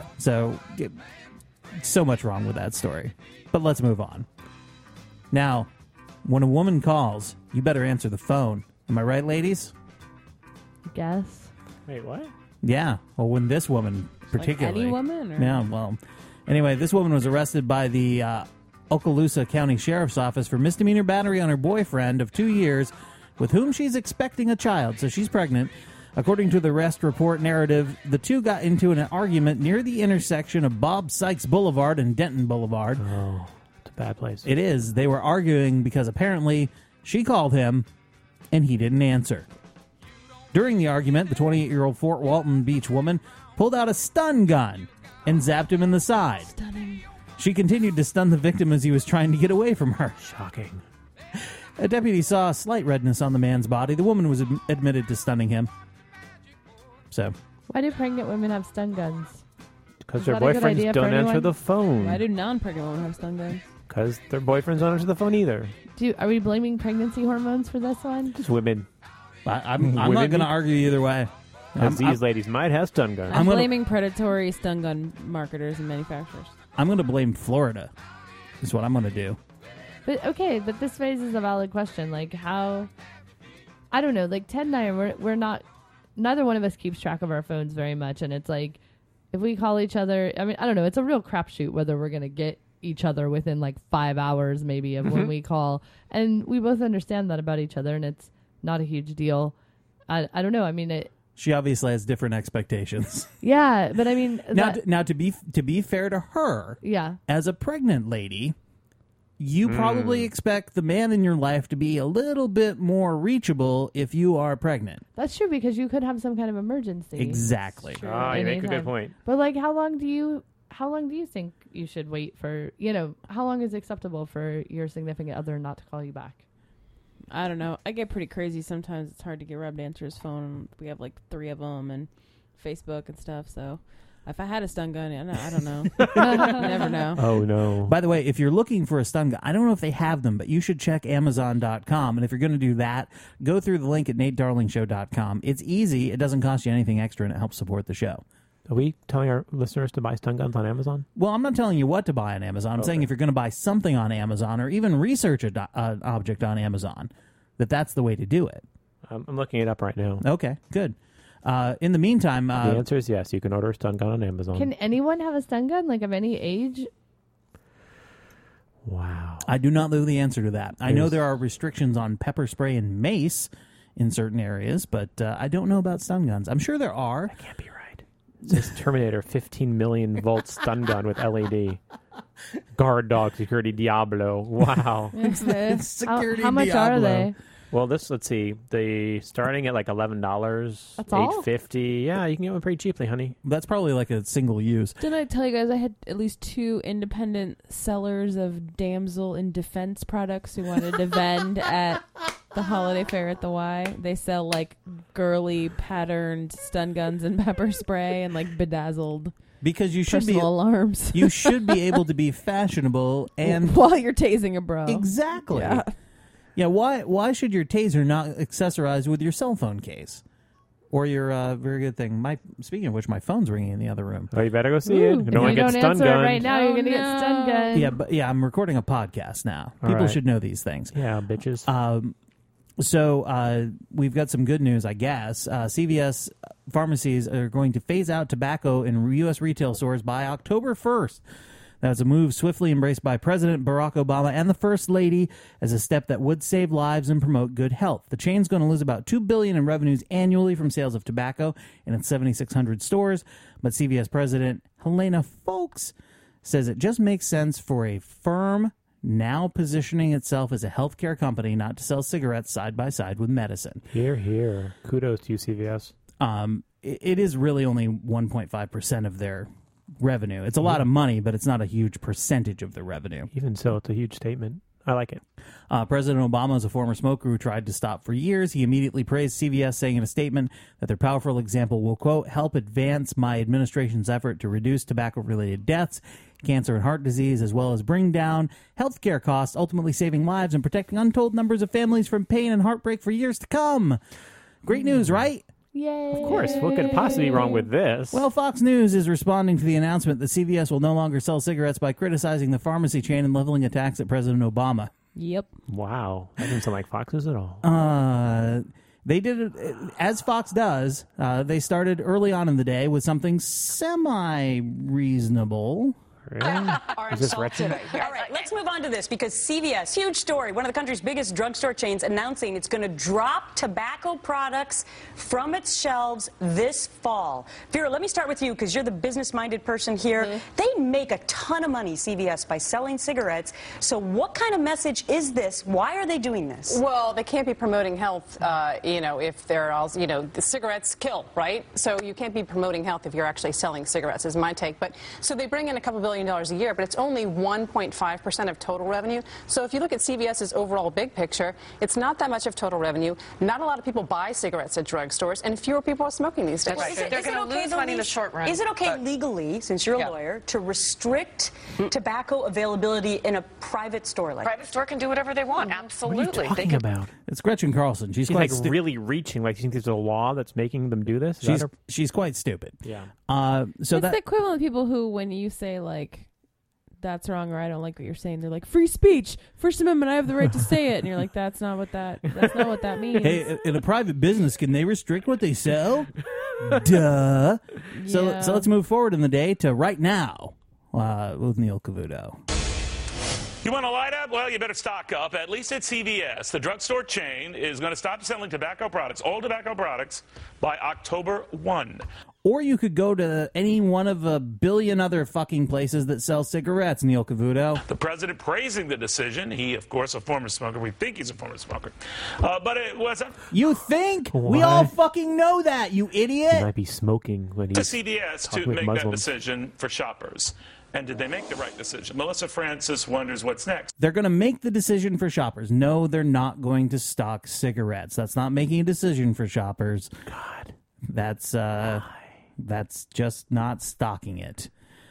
Speaker 3: so much wrong with that story. But let's move on. Now, when a woman calls, you better answer the phone. Am I right, ladies?
Speaker 4: I guess.
Speaker 5: Wait, what?
Speaker 3: Yeah. Well, when this woman particularly.
Speaker 6: Like any woman? Or?
Speaker 3: Yeah, well. Anyway, this woman was arrested by the Okaloosa County Sheriff's Office for misdemeanor battery on her boyfriend of 2 years, with whom she's expecting a child, so she's pregnant. According to the arrest report narrative, the two got into an argument near the intersection of Bob Sykes Boulevard and Denton Boulevard.
Speaker 5: Oh, it's a bad place.
Speaker 3: It is. They were arguing because apparently she called him and he didn't answer. During the argument, the 28-year-old Fort Walton Beach woman pulled out a stun gun and zapped him in the side.
Speaker 6: Stunning.
Speaker 3: She continued to stun the victim as he was trying to get away from her.
Speaker 5: Shocking.
Speaker 3: A deputy saw a slight redness on the man's body. The woman was admitted to stunning him. So,
Speaker 4: why do pregnant women have stun guns?
Speaker 5: Because their boyfriends don't answer the phone.
Speaker 6: Why do non-pregnant women have stun guns?
Speaker 5: Because their boyfriends don't answer the phone either.
Speaker 4: Are we blaming pregnancy hormones for this one?
Speaker 5: Just women.
Speaker 3: I'm not going to argue either way.
Speaker 5: These ladies might have stun guns.
Speaker 6: I'm blaming predatory stun gun marketers and manufacturers.
Speaker 3: I'm going to blame Florida. Is what I'm going to do.
Speaker 4: But this raises a valid question. Like, how? I don't know. Like, Ted and I, we're not. Neither one of us keeps track of our phones very much, and it's like, if we call each other, I mean, I don't know. It's a real crapshoot whether we're going to get each other within like 5 hours maybe of when we call, and we both understand that about each other, and it's not a huge deal. I don't know. I mean,
Speaker 3: she obviously has different expectations.
Speaker 4: Yeah, but I mean,
Speaker 3: now to be fair to her,
Speaker 4: yeah,
Speaker 3: as a pregnant lady, you probably expect the man in your life to be a little bit more reachable if you are pregnant.
Speaker 4: That's true, because you could have some kind of emergency.
Speaker 3: Exactly.
Speaker 5: You make a good point.
Speaker 4: But like, how long do you how long do you think you should wait for, how long is acceptable for your significant other not to call you back?
Speaker 6: I don't know. I get pretty crazy sometimes. It's hard to get Rob to answer his phone. We have like 3 of them and Facebook and stuff. So if I had a stun gun, I don't know. Never know.
Speaker 5: Oh, no.
Speaker 3: By the way, if you're looking for a stun gun, I don't know if they have them, but you should check Amazon.com. And if you're going to do that, go through the link at NateDarlingShow.com. It's easy. It doesn't cost you anything extra, and it helps support the show.
Speaker 5: Are we telling our listeners to buy stun guns on Amazon?
Speaker 3: Well, I'm not telling you what to buy on Amazon. I'm saying if you're going to buy something on Amazon or even research an object on Amazon, that's the way to do it.
Speaker 5: I'm looking it up right now.
Speaker 3: Okay, good. In the meantime...
Speaker 5: the answer is yes. You can order a stun gun on Amazon.
Speaker 4: Can anyone have a stun gun, like of any age?
Speaker 5: Wow.
Speaker 3: I do not know the answer to that. I know there are restrictions on pepper spray and mace in certain areas, but I don't know about stun guns. I'm sure there are.
Speaker 5: That can't be right. It says Terminator 15 million volt stun gun with LED. Guard dog security Diablo. Wow.
Speaker 3: It's security
Speaker 4: how much
Speaker 3: Diablo.
Speaker 4: are they?
Speaker 5: Well, let's see. They starting at like $11.
Speaker 4: That's all?
Speaker 5: $8.50. Yeah, you can get one pretty cheaply, honey.
Speaker 3: That's probably like a single use.
Speaker 6: Didn't I tell you guys I had at least 2 independent sellers of damsel in defense products who wanted to vend at the holiday fair at the Y? They sell like girly patterned stun guns and pepper spray and like bedazzled
Speaker 3: because you should
Speaker 6: personal alarms.
Speaker 3: You should be able to be fashionable and
Speaker 6: while you're tasing a bro.
Speaker 3: Exactly.
Speaker 6: Yeah.
Speaker 3: Yeah, why should your taser not accessorize with your cell phone case? Or your very good thing. Speaking of which, my phone's ringing in the other room.
Speaker 5: Oh, you better go see it. You don't want to get stun gunned.
Speaker 4: Right now, you're going to get stun gunned.
Speaker 3: Yeah, I'm recording a podcast now.
Speaker 5: All
Speaker 3: People
Speaker 5: right.
Speaker 3: should know these things.
Speaker 5: Yeah, bitches.
Speaker 3: So we've got some good news, I guess. CVS pharmacies are going to phase out tobacco in U.S. retail stores by October 1st. That's a move swiftly embraced by President Barack Obama and the First Lady as a step that would save lives and promote good health. The chain's going to lose about $2 billion in revenues annually from sales of tobacco in its 7,600 stores, but CVS President Helena Foulkes says it just makes sense for a firm now positioning itself as a healthcare company not to sell cigarettes side by side with medicine.
Speaker 5: Here, here. Kudos to you, CVS.
Speaker 3: It is really only 1.5% of their revenue. It's a lot of money, but it's not a huge percentage of the revenue.
Speaker 5: Even so, it's a huge statement. I like it.
Speaker 3: President Obama is a former smoker who tried to stop for years. He immediately praised CVS, saying in a statement that their powerful example will, quote, help advance my administration's effort to reduce tobacco-related deaths, cancer and heart disease, as well as bring down healthcare costs, ultimately saving lives and protecting untold numbers of families from pain and heartbreak for years to come. Great news, right?
Speaker 4: Yay.
Speaker 5: Of course. What could possibly be wrong with this?
Speaker 3: Well, Fox News is responding to the announcement that CVS will no longer sell cigarettes by criticizing the pharmacy chain and leveling attacks at President Obama.
Speaker 6: Yep.
Speaker 5: Wow. That doesn't sound like Fox News at all.
Speaker 3: They did it, as Fox does, they started early on in the day with something semi-reasonable.
Speaker 5: Really? Is this wretched?
Speaker 14: All right, let's move on to this because CVS, huge story, one of the country's biggest drugstore chains announcing it's going to drop tobacco products from its shelves this fall. Vera, let me start with you because you're the business-minded person here. Mm-hmm. They make a ton of money, CVS, by selling cigarettes. So what kind of message is this? Why are they doing this?
Speaker 15: Well, they can't be promoting health, if they're also, the cigarettes kill, right? So you can't be promoting health if you're actually selling cigarettes, is my take. But so they bring in a couple billion $1 billion a year, but it's only 1.5% of total revenue. So if you look at CVS's overall big picture, it's not that much of total revenue. Not a lot of people buy cigarettes at drugstores, and fewer people are smoking these days.
Speaker 14: Well,
Speaker 15: They're going to lose money in the short run.
Speaker 14: Is it okay legally, since you're a lawyer, to restrict tobacco availability in a private store like
Speaker 15: Private store can do whatever they want. Absolutely.
Speaker 5: What are you talking about?
Speaker 3: It's Gretchen Carlson. She's
Speaker 5: like
Speaker 3: quite
Speaker 5: really reaching. Like, you think there's a law that's making them do this?
Speaker 3: She's quite stupid.
Speaker 5: Yeah.
Speaker 6: It's the equivalent of people who, when you say like, that's wrong or I don't like what you're saying, they're like, free speech, First Amendment, I have the right to say it, and you're like, that's not what that means.
Speaker 3: Hey, in a private business, can they restrict what they sell? Duh. So let's move forward in the day to right now with Neil Cavuto.
Speaker 16: You want to light up? Well, you better stock up, at least at CVS. The drugstore chain is going to stop selling tobacco products, all tobacco products, by October 1.
Speaker 3: Or you could go to any one of a billion other fucking places that sell cigarettes, Neil Cavuto.
Speaker 16: The president praising the decision. He, of course, a former smoker. We think he's a former smoker. But it was
Speaker 3: You think? We all fucking know that, you idiot.
Speaker 5: He might be smoking when
Speaker 16: to
Speaker 5: he's
Speaker 16: CVS to
Speaker 5: talking with
Speaker 16: make that
Speaker 5: Muslims.
Speaker 16: decision for shoppers. And did they make the right decision? Melissa Francis wonders what's next.
Speaker 3: They're going to make the decision for shoppers. No, they're not going to stock cigarettes. That's not making a decision for shoppers.
Speaker 5: God.
Speaker 3: That's just not stocking it.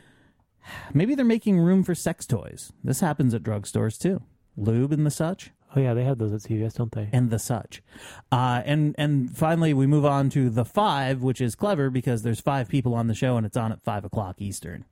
Speaker 3: Maybe they're making room for sex toys. This happens at drugstores too. Lube and the such.
Speaker 5: Oh yeah, they have those at CVS, don't they?
Speaker 3: And the such. And finally, we move on to the 5, which is clever because there's 5 people on the show and it's on at 5 o'clock Eastern.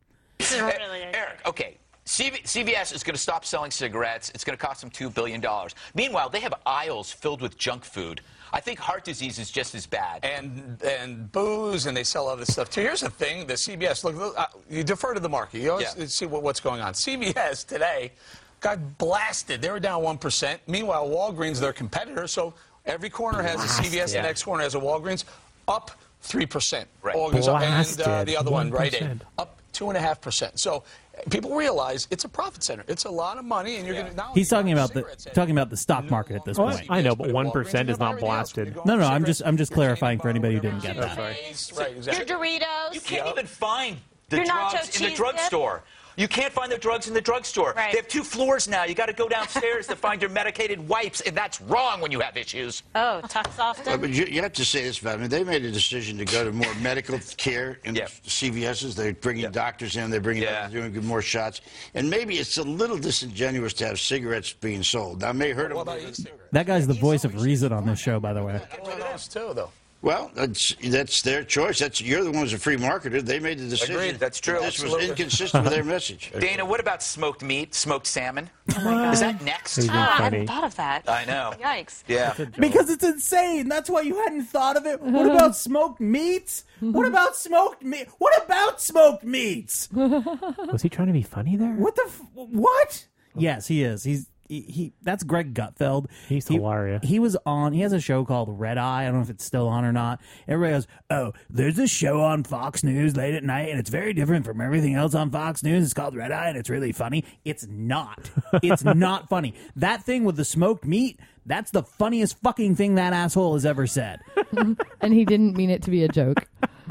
Speaker 17: Eric, okay. CVS is going to stop selling cigarettes. It's going to cost them $2 billion. Meanwhile, they have aisles filled with junk food. I think heart disease is just as bad.
Speaker 18: And booze, and they sell other stuff too. Here's the thing: the CVS. Look, you defer to the market. You always see what's going on. CVS today got blasted. They were down 1%. Meanwhile, Walgreens, their competitor, so every corner has a CVS. The next corner has a Walgreens, up 3%.
Speaker 17: Right.
Speaker 18: Walgreens up, and the other one, Rite Aid, up 2.5%. So people realize it's a profit center. It's a lot of money, and you're going to.
Speaker 3: He's talking about the stock market at this point.
Speaker 5: I know, but 1% is not blasted.
Speaker 3: No, I'm just clarifying for anybody who didn't get that.
Speaker 18: Right, exactly.
Speaker 9: Your Doritos.
Speaker 17: You can't even find the
Speaker 9: Your nacho
Speaker 17: drugs in the
Speaker 9: cheese
Speaker 17: drugstore. You can't find the drugs in the drugstore.
Speaker 9: Right.
Speaker 17: They have 2 floors now. You got to go downstairs to find your medicated wipes, and that's wrong when you have issues.
Speaker 9: Oh, Tux often.
Speaker 19: But you have to say this about me. They made a decision to go to more medical care in CVS's. They're bringing doctors in. They're bringing doing more shots. And maybe it's a little disingenuous to have cigarettes being sold. Now, I may hurt them.
Speaker 3: That guy's the voice of reason on this show, by the way.
Speaker 18: Too, though.
Speaker 19: Well, that's their choice. You're the one who's a free marketer. They made the decision.
Speaker 17: Agreed. That's true.
Speaker 19: This was inconsistent with their message.
Speaker 17: Dana, what about smoked meat, smoked salmon?
Speaker 9: Oh my God.
Speaker 17: Is that next?
Speaker 9: I hadn't thought of that.
Speaker 17: I know.
Speaker 9: Yikes.
Speaker 17: Yeah.
Speaker 3: Because it's insane. That's why you hadn't thought of it. What about smoked meats? What about smoked meat? What about smoked meats?
Speaker 5: Was he trying to be funny there?
Speaker 3: What the? What? Yes, he is. He that's Greg Gutfeld.
Speaker 5: He's hilarious.
Speaker 3: He has a show called Red Eye. I don't know if it's still on or not. Everybody goes, oh, there's this show on Fox News late at night, and it's very different from everything else on Fox News. It's called Red Eye, and it's really funny. It's not. It's not funny. That thing with the smoked meat, that's the funniest fucking thing that asshole has ever said.
Speaker 4: And he didn't mean it to be a joke.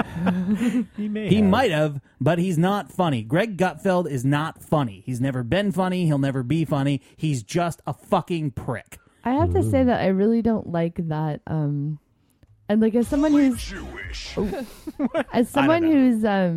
Speaker 3: He might have, but he's not funny. Greg Gutfeld is not funny. He's never been funny. He'll never be funny. He's just a fucking prick.
Speaker 4: I have to say that I really don't like that. And like as someone who's
Speaker 10: Jewish.
Speaker 4: as someone who's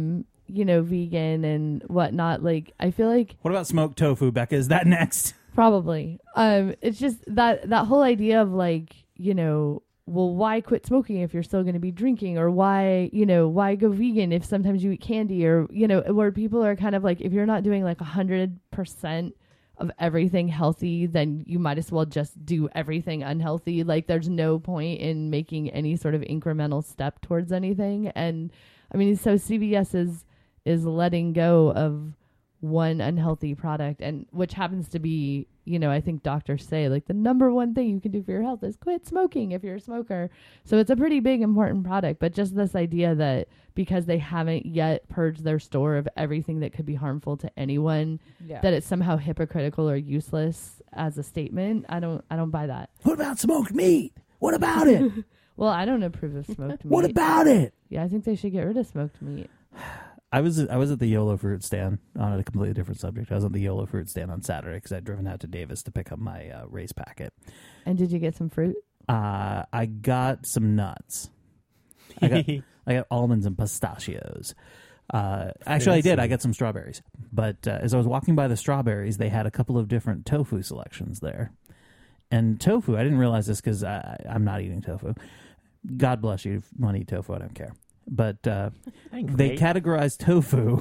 Speaker 4: vegan and whatnot, like I feel like
Speaker 3: What about smoked tofu, Becca? Is that next?
Speaker 4: probably. It's just that whole idea of like, well, why quit smoking if you're still going to be drinking? Or why go vegan if sometimes you eat candy? Or, where people are kind of like, if you're not doing like 100% of everything healthy, then you might as well just do everything unhealthy. Like there's no point in making any sort of incremental step towards anything. And I mean, so CVS is letting go of one unhealthy product, and which happens to be, I think doctors say like the number one thing you can do for your health is quit smoking if you're a smoker. So it's a pretty big, important product. But just this idea that because they haven't yet purged their store of everything that could be harmful to anyone, that it's somehow hypocritical or useless as a statement. I don't buy that.
Speaker 3: What about smoked meat? What about it?
Speaker 4: Well, I don't approve of smoked meat.
Speaker 3: What about it?
Speaker 4: Yeah, I think they should get rid of smoked meat.
Speaker 3: I was at the YOLO fruit stand on a completely different subject. I was at the YOLO fruit stand on Saturday because I'd driven out to Davis to pick up my race packet.
Speaker 4: And did you get some fruit?
Speaker 3: I got some nuts. I got almonds and pistachios. Actually, I did. I got some strawberries. But as I was walking by the strawberries, they had a couple of different tofu selections there. And tofu, I didn't realize this because I'm not eating tofu. God bless you. If you want to eat tofu, I don't care. But they categorize tofu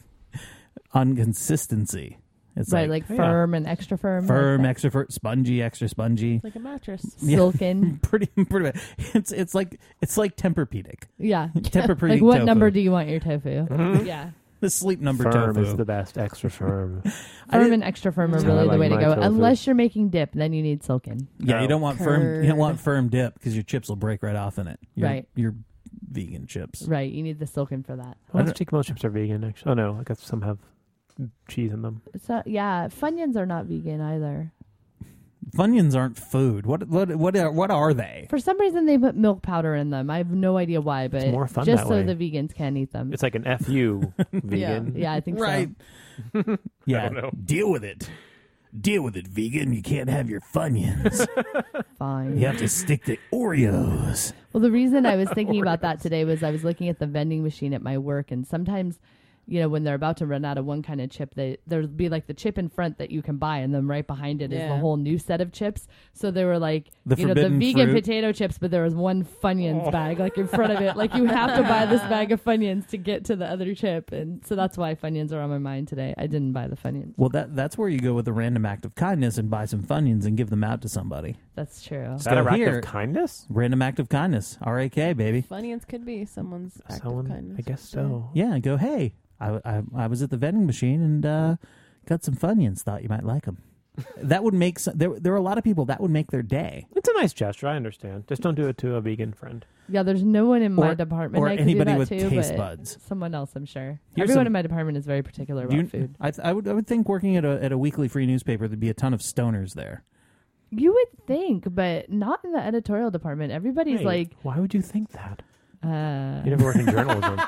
Speaker 3: on consistency. It's
Speaker 4: like firm and extra firm.
Speaker 3: Firm,
Speaker 4: like
Speaker 3: extra firm, spongy, extra spongy.
Speaker 6: It's like a mattress.
Speaker 4: Silken.
Speaker 3: Pretty much. It's like Tempur-Pedic.
Speaker 4: Yeah.
Speaker 3: Tempur-Pedic
Speaker 4: like what
Speaker 3: tofu.
Speaker 4: number do you want your tofu? Yeah.
Speaker 3: The sleep number
Speaker 5: firm
Speaker 3: tofu
Speaker 5: is the best. Extra firm.
Speaker 4: Firm and extra firm are really the way to go.
Speaker 5: Tofu.
Speaker 4: Unless you're making dip, then you need silken.
Speaker 3: Yeah, you don't want firm. You don't want firm dip because your chips will break right off in it.
Speaker 4: Right.
Speaker 3: Your vegan chips.
Speaker 4: Right, you need the silken for that.
Speaker 5: Most chips are vegan, actually. Oh, no, I guess some have cheese in them.
Speaker 4: So, yeah, Funyuns are not vegan either.
Speaker 3: Funyuns aren't food. What are they?
Speaker 4: For some reason, they put milk powder in them. I have no idea why, but
Speaker 5: It's more fun
Speaker 4: just
Speaker 5: that
Speaker 4: so
Speaker 5: way.
Speaker 4: the vegans can eat them.
Speaker 5: It's like an FU vegan.
Speaker 4: Yeah, I think
Speaker 3: Right.
Speaker 4: so.
Speaker 3: Yeah,
Speaker 5: I don't know.
Speaker 3: deal with it. Deal with it, vegan. You can't have your Funyuns.
Speaker 4: Fine.
Speaker 3: You have to stick to Oreos.
Speaker 4: Well, the reason I was thinking about that today was I was looking at the vending machine at my work, and sometimes, you know, when they're about to run out of one kind of chip, there'll be like the chip in front that you can buy, and then right behind it is the
Speaker 6: Yeah.
Speaker 4: whole new set of chips. So they were like,
Speaker 3: The
Speaker 4: the
Speaker 3: forbidden
Speaker 4: vegan
Speaker 3: fruit.
Speaker 4: potato chips, but there was one Funyuns bag like in front of it. Like you have to buy this bag of Funyuns to get to the other chip, and so that's why Funyuns are on my mind today. I didn't buy the Funyuns.
Speaker 3: Well, that's where you go with a random act of kindness and buy some Funyuns and give them out to somebody.
Speaker 4: That's true.
Speaker 5: Is that a act
Speaker 3: here.
Speaker 5: of kindness?
Speaker 3: Random act of kindness. R-A-K, baby.
Speaker 6: Funyuns could be someone's act of kindness.
Speaker 5: I guess so.
Speaker 3: Yeah, go, hey, I was at the vending machine and got some Funyuns. Thought you might like them. That would make there are a lot of people that would make their day.
Speaker 5: It's a nice gesture. I understand. Just don't do it to a vegan friend.
Speaker 4: Yeah, there's no one in my
Speaker 3: Or-
Speaker 4: department.
Speaker 3: or
Speaker 4: I could
Speaker 3: anybody
Speaker 4: do that
Speaker 3: with
Speaker 4: too,
Speaker 3: taste
Speaker 4: but
Speaker 3: buds.
Speaker 4: Someone else, I'm sure.
Speaker 3: Here's
Speaker 4: Everyone
Speaker 3: some-
Speaker 4: in my department is very particular about food.
Speaker 3: I would think working at a weekly free newspaper, there'd be a ton of stoners there.
Speaker 4: You would think, but not in the editorial department. Everybody's
Speaker 5: Hey,
Speaker 4: like,
Speaker 5: why would you think that?
Speaker 4: You
Speaker 5: never worked in journalism.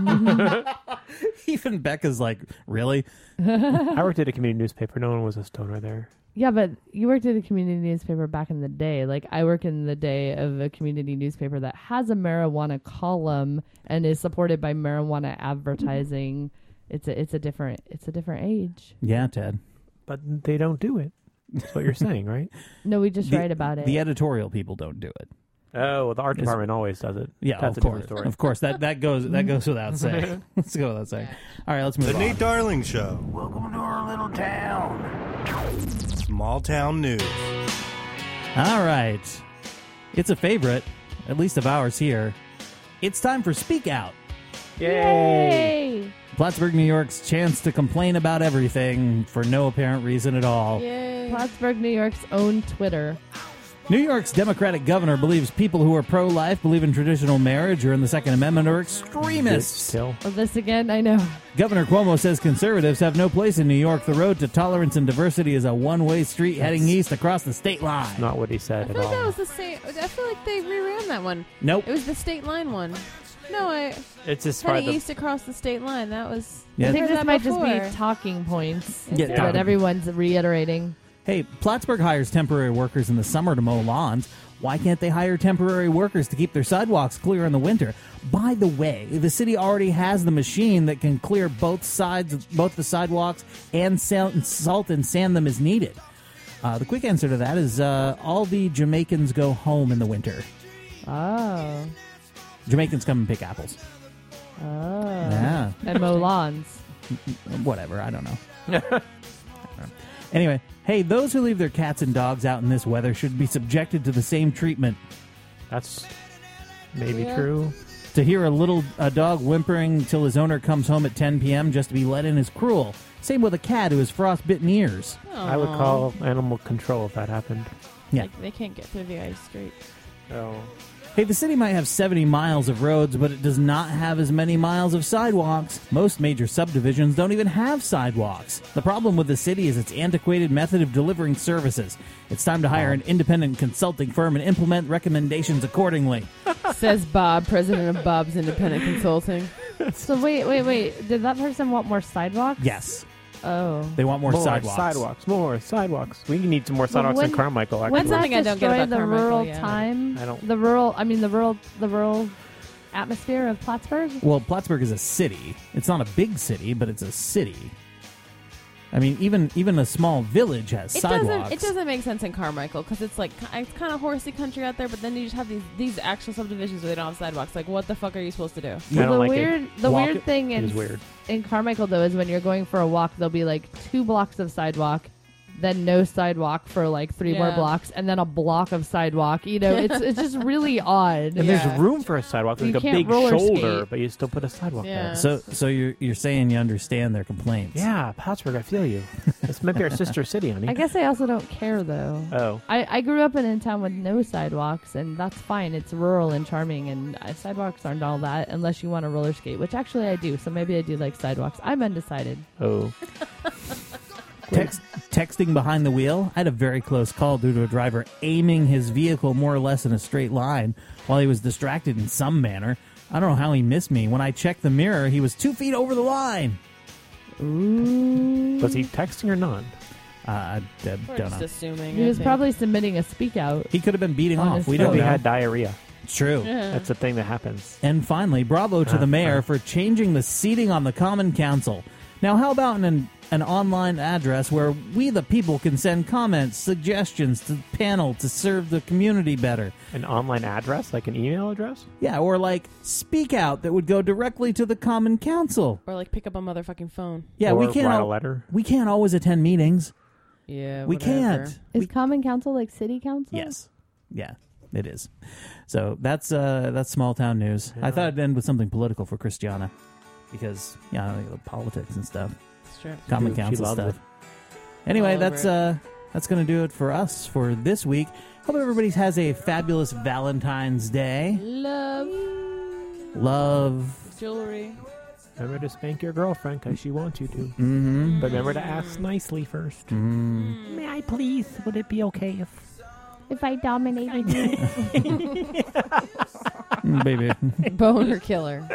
Speaker 3: Even Becca's like, really?
Speaker 5: I worked at a community newspaper. No one was a stoner there.
Speaker 4: Yeah, but you worked at a community newspaper back in the day. Like I work in the day of a community newspaper that has a marijuana column and is supported by marijuana advertising. It's a different age.
Speaker 3: Yeah, Ted.
Speaker 5: But they don't do it. That's what you're saying, right?
Speaker 4: No, we just write about it.
Speaker 3: The editorial people don't do it.
Speaker 5: Oh, well, the art department always does it.
Speaker 3: Yeah,
Speaker 5: That's
Speaker 3: of
Speaker 5: a different
Speaker 3: course.
Speaker 5: story.
Speaker 3: Of course, that goes without saying. Let's go without saying. All right, let's move
Speaker 2: The
Speaker 3: on.
Speaker 2: Nate Darling Show.
Speaker 10: Welcome to our little town.
Speaker 2: Small town news.
Speaker 3: All right. It's a favorite, at least of ours here. It's time for Speak Out.
Speaker 4: Yay!
Speaker 3: Plattsburgh, New York's chance to complain about everything for no apparent reason at all.
Speaker 4: Yay! Plattsburgh, New York's own Twitter.
Speaker 3: New York's Democratic governor believes people who are pro-life, believe in traditional marriage, or in the Second Amendment are extremists.
Speaker 4: Oh, this again? I know.
Speaker 3: Governor Cuomo says conservatives have no place in New York. The road to tolerance and diversity is a one-way street heading east across the state line.
Speaker 5: Not what he said
Speaker 6: I
Speaker 5: at
Speaker 6: feel like that
Speaker 5: all.
Speaker 6: was the same. I feel like they reran that one.
Speaker 3: Nope.
Speaker 6: It was the state line one. No,
Speaker 5: It's just
Speaker 6: heading
Speaker 5: part of the-
Speaker 6: east across the state line. That was.
Speaker 3: Yeah.
Speaker 4: I think
Speaker 6: Heard
Speaker 4: this
Speaker 6: that
Speaker 4: might just
Speaker 6: before.
Speaker 4: be talking points
Speaker 3: Yeah,
Speaker 4: that
Speaker 3: talking-
Speaker 4: everyone's reiterating.
Speaker 3: Hey, Plattsburgh hires temporary workers in the summer to mow lawns. Why can't they hire temporary workers to keep their sidewalks clear in the winter? By the way, the city already has the machine that can clear both the sidewalks and salt and sand them as needed. The quick answer to that is all the Jamaicans go home in the winter.
Speaker 4: Oh.
Speaker 3: Jamaicans come and pick apples.
Speaker 4: Oh.
Speaker 3: Yeah.
Speaker 4: And mow lawns.
Speaker 3: Whatever, I don't know. Anyway, hey, those who leave their cats and dogs out in this weather should be subjected to the same treatment.
Speaker 5: That's maybe
Speaker 6: Yeah.
Speaker 5: true.
Speaker 3: To hear a dog whimpering till his owner comes home at 10 p.m. just to be let in is cruel. Same with a cat who has frostbitten ears.
Speaker 5: I would call animal control if that happened.
Speaker 3: Yeah.
Speaker 6: Like, they can't get through the ice straight.
Speaker 5: Oh.
Speaker 3: Hey, the city might have 70 miles of roads, but it does not have as many miles of sidewalks. Most major subdivisions don't even have sidewalks. The problem with the city is its antiquated method of delivering services. It's time to hire an independent consulting firm and implement recommendations accordingly.
Speaker 6: Says Bob, president of Bob's Independent Consulting.
Speaker 4: So wait. Did that person want more sidewalks?
Speaker 3: Yes.
Speaker 4: Oh.
Speaker 3: They want more sidewalks.
Speaker 5: More sidewalks. We need some more sidewalks in Carmichael. Actually.
Speaker 6: That's something I don't get about
Speaker 4: the
Speaker 6: Carmichael,
Speaker 4: rural
Speaker 6: yeah.
Speaker 4: time.
Speaker 5: I don't-
Speaker 4: The rural atmosphere of Plattsburgh.
Speaker 3: Well, Plattsburgh is a city. It's not a big city, but it's a city. I mean, even a small village has sidewalks.
Speaker 6: It doesn't make sense in Carmichael because it's like it's kind of horsey country out there, but then you just have these actual subdivisions where they don't have sidewalks. Like, what the fuck are you supposed to do?
Speaker 4: Well, the weird thing
Speaker 5: It is weird.
Speaker 4: in Carmichael though is when you're going for a walk, there'll be like 2 blocks of sidewalk, then no sidewalk for like 3 more
Speaker 6: Yeah.
Speaker 4: blocks, and then a block of sidewalk. You know, it's just really odd.
Speaker 5: And there's room for a sidewalk,
Speaker 4: You
Speaker 5: like a
Speaker 4: can't
Speaker 5: big
Speaker 4: roller
Speaker 5: shoulder,
Speaker 4: skate.
Speaker 5: but you still put a sidewalk there.
Speaker 3: So you're saying you understand their complaints?
Speaker 5: Yeah, Plattsburgh, I feel you. This might be our sister city, honey.
Speaker 4: I guess I also don't care though.
Speaker 5: Oh.
Speaker 4: I grew up in a town with no sidewalks, and that's fine. It's rural and charming, and sidewalks aren't all that unless you want to roller skate, which actually I do. So maybe I do like sidewalks. I'm undecided.
Speaker 5: Oh.
Speaker 3: Texting behind the wheel. I had a very close call due to a driver aiming his vehicle more or less in a straight line while he was distracted in some manner. I don't know how he missed me. When I checked the mirror, he was 2 feet over the line.
Speaker 4: Ooh.
Speaker 5: Was he texting or not?
Speaker 3: I
Speaker 6: We're
Speaker 3: don't
Speaker 6: just
Speaker 3: know.
Speaker 6: assuming.
Speaker 4: He
Speaker 6: I
Speaker 4: was
Speaker 6: think.
Speaker 4: probably submitting a speak out.
Speaker 3: He could have been beating
Speaker 4: On
Speaker 3: off.
Speaker 4: his
Speaker 3: We
Speaker 4: phone.
Speaker 3: don't
Speaker 5: He
Speaker 3: know.
Speaker 5: had diarrhea.
Speaker 3: It's true.
Speaker 4: Yeah.
Speaker 5: That's a thing that happens.
Speaker 3: And finally, bravo to the mayor for changing the seating on the Common Council. Now, how about an online address where we, the people, can send comments, suggestions to the panel to serve the community better?
Speaker 5: An online address, like an email address?
Speaker 3: Yeah, or like Speak Out that would go directly to the Common Council.
Speaker 6: Or like pick up a motherfucking phone.
Speaker 3: Yeah,
Speaker 5: Or
Speaker 3: we can't
Speaker 5: write a letter.
Speaker 3: We can't always attend meetings.
Speaker 6: Yeah,
Speaker 3: We
Speaker 6: whatever.
Speaker 3: can't.
Speaker 4: Is Common Council like City Council?
Speaker 3: Yes. Yeah, it is. So that's small town news. I thought I'd end with something political for Christiana because the politics and stuff.
Speaker 6: That's true.
Speaker 3: Common
Speaker 5: She
Speaker 3: Council
Speaker 5: loves
Speaker 3: stuff.
Speaker 5: it.
Speaker 3: Anyway,
Speaker 6: All
Speaker 3: that's
Speaker 6: over
Speaker 3: going to do it for us for this week. Hope everybody has a fabulous Valentine's Day.
Speaker 6: Love.
Speaker 3: Love.
Speaker 6: Jewelry.
Speaker 5: Remember to spank your girlfriend because she wants you to.
Speaker 3: Mm-hmm.
Speaker 5: But remember to ask nicely first. May I please? Would it be okay
Speaker 4: If I dominated you.
Speaker 3: Baby.
Speaker 6: Boner killer.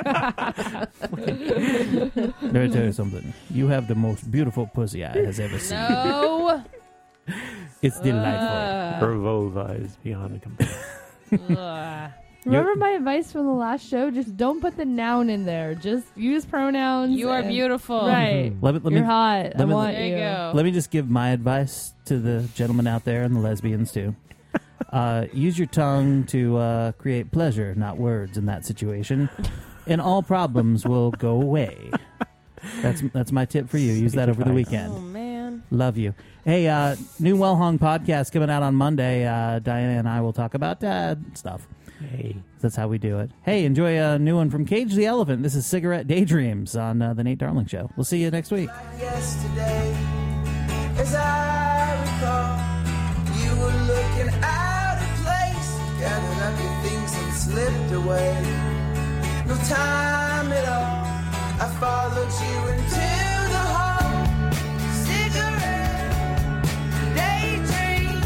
Speaker 3: Let me tell you something. You have the most beautiful pussy I has ever seen.
Speaker 6: No.
Speaker 3: It's delightful.
Speaker 5: Her vulva is beyond compare.
Speaker 4: Remember my advice from the last show? Just don't put the noun in there. Just use pronouns.
Speaker 6: You are
Speaker 4: and-
Speaker 6: beautiful.
Speaker 4: Right. You're hot. I want
Speaker 6: There you go.
Speaker 3: Let me just give my advice to the gentlemen out there and the lesbians too. Use your tongue to create pleasure, not words in that situation, and all problems will go away. That's my tip for you. Use that over the weekend.
Speaker 6: Oh, man.
Speaker 3: Love you. Hey, new Well Hung podcast coming out on Monday. Diana and I will talk about stuff.
Speaker 5: Hey.
Speaker 3: That's how we do it. Hey, enjoy a new one from Cage the Elephant. This is Cigarette Daydreams on the Nate Darling Show. We'll see you next week.
Speaker 20: Yesterday, as I recall, you were looking out of place, gathered up your things and slipped away. No time at all, I followed you into the hall. Cigarette, daydream.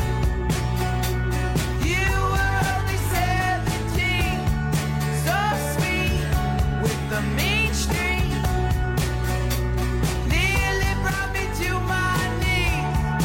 Speaker 20: You were only 17, so sweet with the mean streak. Nearly brought me to my knees.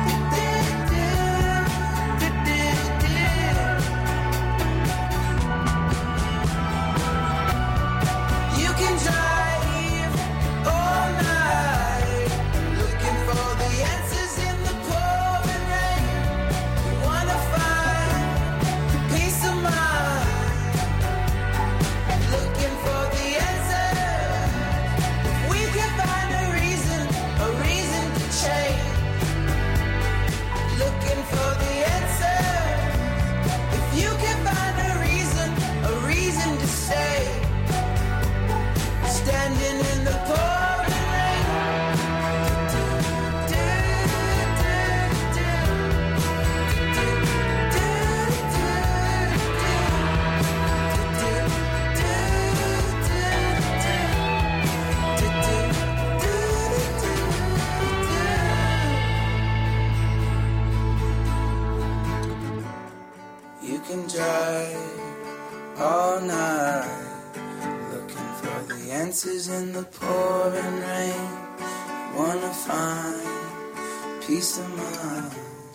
Speaker 20: You can drive all night, looking for the answers in the pouring rain. You wanna find peace of mind, looking for the answers. If we can find a reason to change. Looking for the answers. If you can find a reason to stay. Standing in the pouring rain. You can drive all night, looking for the answers in the pouring rain. Wanna find peace of mind.